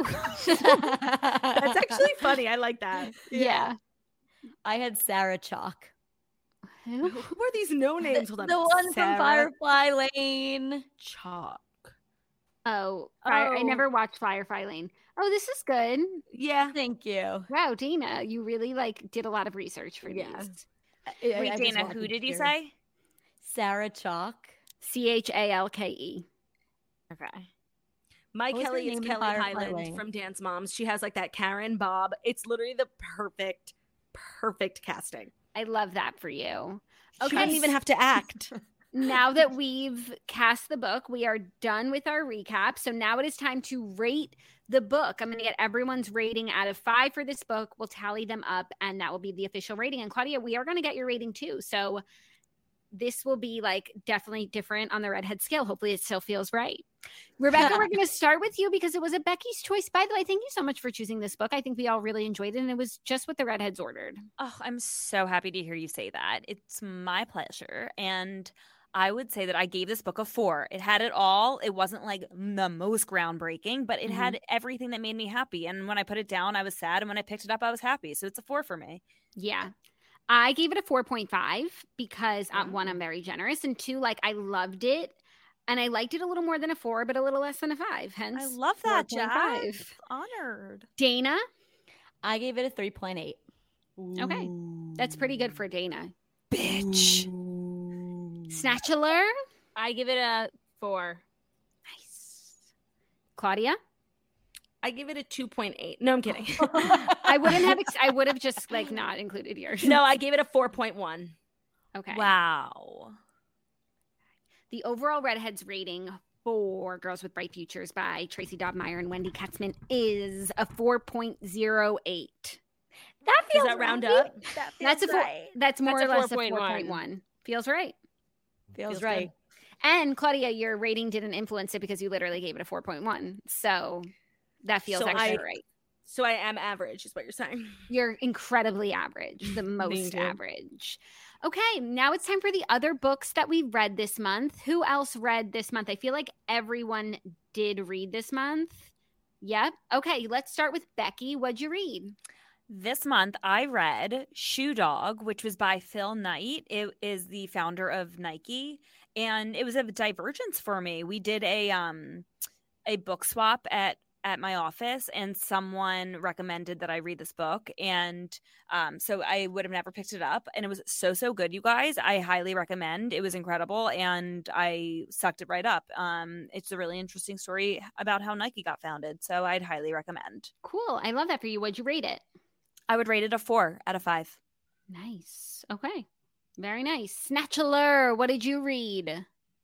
That's actually funny. I like that. Yeah. I had Sarah Chalk. Who? Who are these no names? Hold on. The one Sarah from Firefly Lane. Chalk. Oh, Fire- I Oh. never watched Firefly Lane. Oh, this is good. Yeah. Thank you. Wow, Dana, you really like did a lot of research for Yeah. these. I- Wait, I was Dana, walking who did you through. say? Sarah Chalk. C H A L K E. Okay. My What was her Kelly is name in Kelly Firefly Highland Lane? from Dance Moms. She has like that Karen Bob. It's literally the perfect, perfect casting. I love that for you. She Okay. didn't even have to act. Now that we've cast the book, we are done with our recap. So now it is time to rate the book. I'm going to get everyone's rating out of five for this book. We'll tally them up, and that will be the official rating. And Claudia, we are going to get your rating too. So this will be like definitely different on the redhead scale. Hopefully it still feels right. Rebecca, we're going to start with you because it was a Becky's choice. By the way, thank you so much for choosing this book. I think we all really enjoyed it, and it was just what the redheads ordered. Oh, I'm so happy to hear you say that. It's my pleasure. And I would say that I gave this book a four. It had it all. It wasn't like the most groundbreaking, but it had everything that made me happy. And when I put it down, I was sad. And when I picked it up, I was happy. So it's a four for me. Yeah. I gave it a four point five because um, one, I'm very generous, and two, like I loved it. And I liked it a little more than a four, but a little less than a five. Hence, I love that, four point Jack. five. Honored. Dana, I gave it a three point eight. okay, that's pretty good for Dana. Bitch. Snatchler, I give it a four. nice. Claudia, I give it a two point eight. No, I'm kidding. I wouldn't have. Ex- I would have just like not included yours. No, I gave it a four point one. Okay. Wow. The overall redheads rating for Girls with Bright Futures by Tracy Dobmeyer and Wendy Katzman is a four point oh eight. That Does that round up? That That's a four, that's more That's or a less a four four point point one. one. Feels right. Feels, Feels right. And Claudia, your rating didn't influence it because you literally gave it a four point one. So that feels So actually I- right. So I am average, is what you're saying. You're incredibly average, the most you. average. Okay, now it's time for the other books that we read this month. Who else read this month? I feel like everyone did read this month. Yep. Okay, let's start with Becky. What'd you read? This month, I read Shoe Dog, which was by Phil Knight. It is the founder of Nike, and it was a divergence for me. We did a um a book swap at at my office, and someone recommended that I read this book, and um so I would have never picked it up, and it was so so good, you guys. I highly recommend. It was incredible, and I sucked it right up. Um it's a really interesting story about how Nike got founded, so I'd highly recommend. Cool. I love that for you. What'd you rate it? I would rate it a four out of five. Nice. Okay. Very nice. Snatchler, what did you read?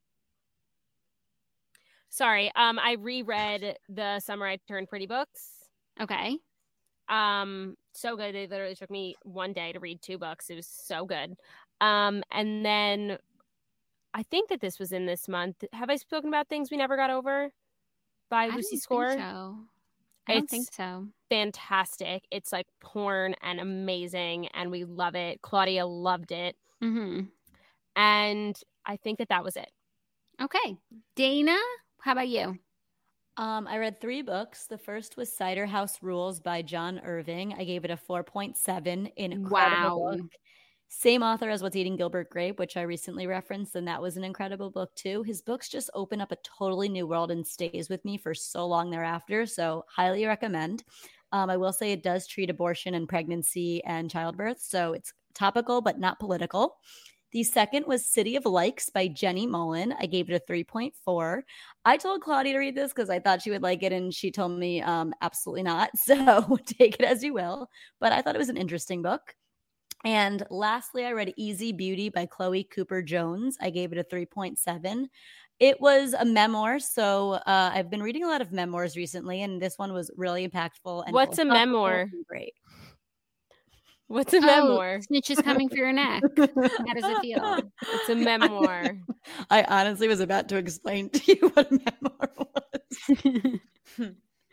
Sorry, um, I reread the Summer I Turned Pretty books. Okay. Um, so good. They literally took me one day to read two books. It was so good. Um, and then I think that this was in this month. Have I spoken about Things We Never Got Over by I don't Lucy think Score? so. I don't It's think so. fantastic. It's like porn and amazing, and we love it. Claudia loved it, Mm-hmm. and I think that that was it. Okay. Dana, how about you? Um, I read three books. The first was Cider House Rules by John Irving. I gave it a four point seven. Incredible Wow. book. Same author as What's Eating Gilbert Grape, which I recently referenced, and that was an incredible book too. His books just open up a totally new world and stays with me for so long thereafter. So highly recommend. Um, I will say it does treat abortion and pregnancy and childbirth. So it's topical, but not political. The second was City of Likes by Jenny Mullen. I gave it a three point four. I told Claudia to read this because I thought she would like it, and she told me um, absolutely not. So take it as you will. But I thought it was an interesting book. And lastly, I read Easy Beauty by Chloe Cooper Jones. I gave it a three point seven. It was a memoir. So uh, I've been reading a lot of memoirs recently, and this one was really impactful. And What's a memoir? Great. What's a Oh, memoir? snitches coming for your neck. How does it feel? It's a memoir. I honestly was about to explain to you what a memoir was.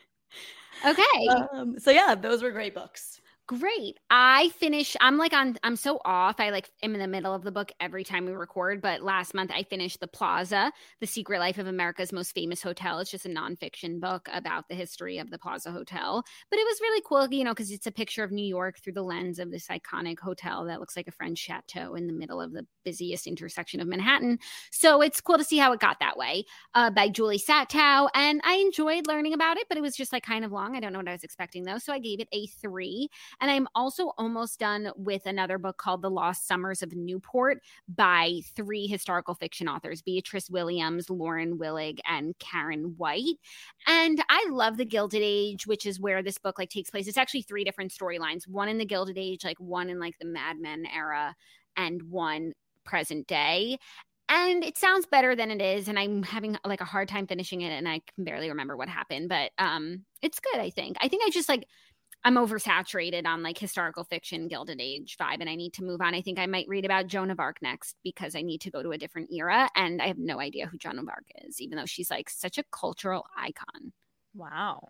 Okay. Um, so yeah, those were great books. Great. I finish. I'm like on, I'm so off. I like am in the middle of the book every time we record. But last month I finished The Plaza, The Secret Life of America's Most Famous Hotel. It's just a nonfiction book about the history of the Plaza Hotel. But it was really cool, you know, because it's a picture of New York through the lens of this iconic hotel that looks like a French chateau in the middle of the busiest intersection of Manhattan. So it's cool to see how it got that way, uh, by Julie Satow. And I enjoyed learning about it, but it was just like kind of long. I don't know what I was expecting though. So I gave it a three. And I'm also almost done with another book called The Lost Summers of Newport by three historical fiction authors, Beatrice Williams, Lauren Willig, and Karen White. And I love the Gilded Age, which is where this book like takes place. It's actually three different storylines, one in the Gilded Age, like one in like the Mad Men era, and one present day. And it sounds better than it is, and I'm having like a hard time finishing it, and I can barely remember what happened, but um it's good. I think I think I just like I'm oversaturated on like historical fiction, Gilded Age vibe, and I need to move on. I think I might read about Joan of Arc next because I need to go to a different era, and I have no idea who Joan of Arc is, even though she's like such a cultural icon. Wow.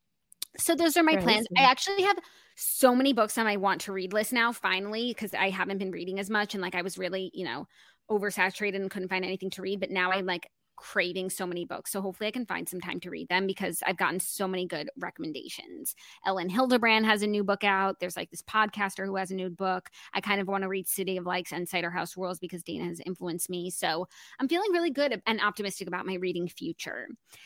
So those are my Very plans. sweet. I actually have so many books on my want to read list now, finally, because I haven't been reading as much, and like I was really, you know, oversaturated and couldn't find anything to read. But now I'm like craving so many books. So hopefully I can find some time to read them because I've gotten so many good recommendations. Ellen Hildebrand has a new book out. There's like this podcaster who has a new book. I kind of want to read City of Lights and Cider House Rules because Dana has influenced me. So I'm feeling really good and optimistic about my reading future.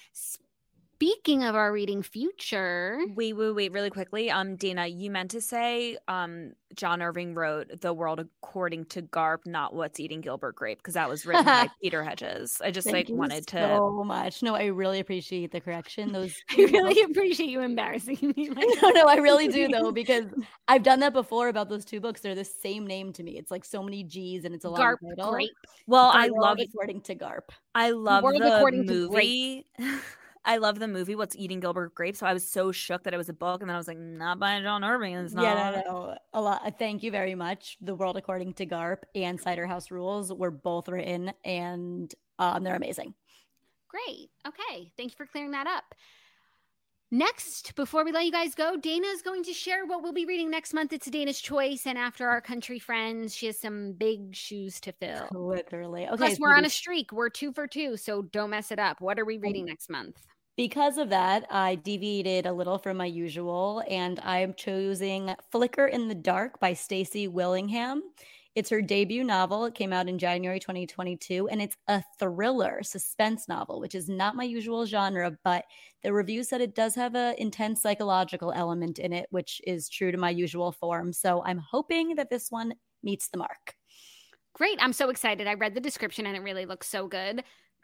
Speaking of our reading future. Wait, wait, wait, really quickly. Um, Dana, you meant to say um John Irving wrote The World According to Garp, not What's Eating Gilbert Grape, because that was written by Peter Hedges. I just Thank like you wanted to so much. No, I really appreciate the correction. Those I really appreciate you embarrassing me. no, no, I really do though, because I've done that before about those two books. They're the same name to me. It's like so many G's and it's a long Garp title. Grape. Well, The I World love According to Garp. I love World the According to movie. I love the movie What's Eating Gilbert Grape. So I was so shook that it was a book, and then I was like, not by John Irving. It's not. Yeah, no, no, a lot. Thank you very much. The World According to Garp and Cider House Rules were both written, and um, they're amazing. Great. Okay. Thank you for clearing that up. Next, before we let you guys go, Dana is going to share what we'll be reading next month. It's Dana's choice. And after our country friends, she has some big shoes to fill. Literally. Okay. Plus, so we're on be- a streak. We're two for two. So don't mess it up. What are we reading next month? Because of that, I deviated a little from my usual, and I'm choosing Flicker in the Dark by Stacey Willingham. It's her debut novel. It came out in January twenty twenty-two, and it's a thriller suspense novel, which is not my usual genre, but the review said it does have an intense psychological element in it, which is true to my usual form. So I'm hoping that this one meets the mark. Great. I'm so excited. I read the description and it really looks so good.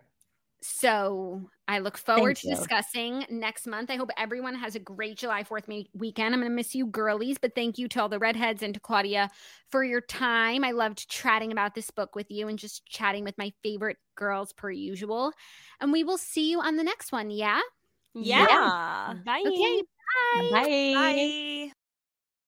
So I look forward Thank to you. discussing next month. I hope everyone has a great July fourth me- weekend. I'm going to miss you girlies, but thank you to all the redheads and to Claudia for your time. I loved chatting about this book with you and just chatting with my favorite girls per usual. And we will see you on the next one. Yeah? Yeah. Bye. Okay. Bye. Bye. Bye.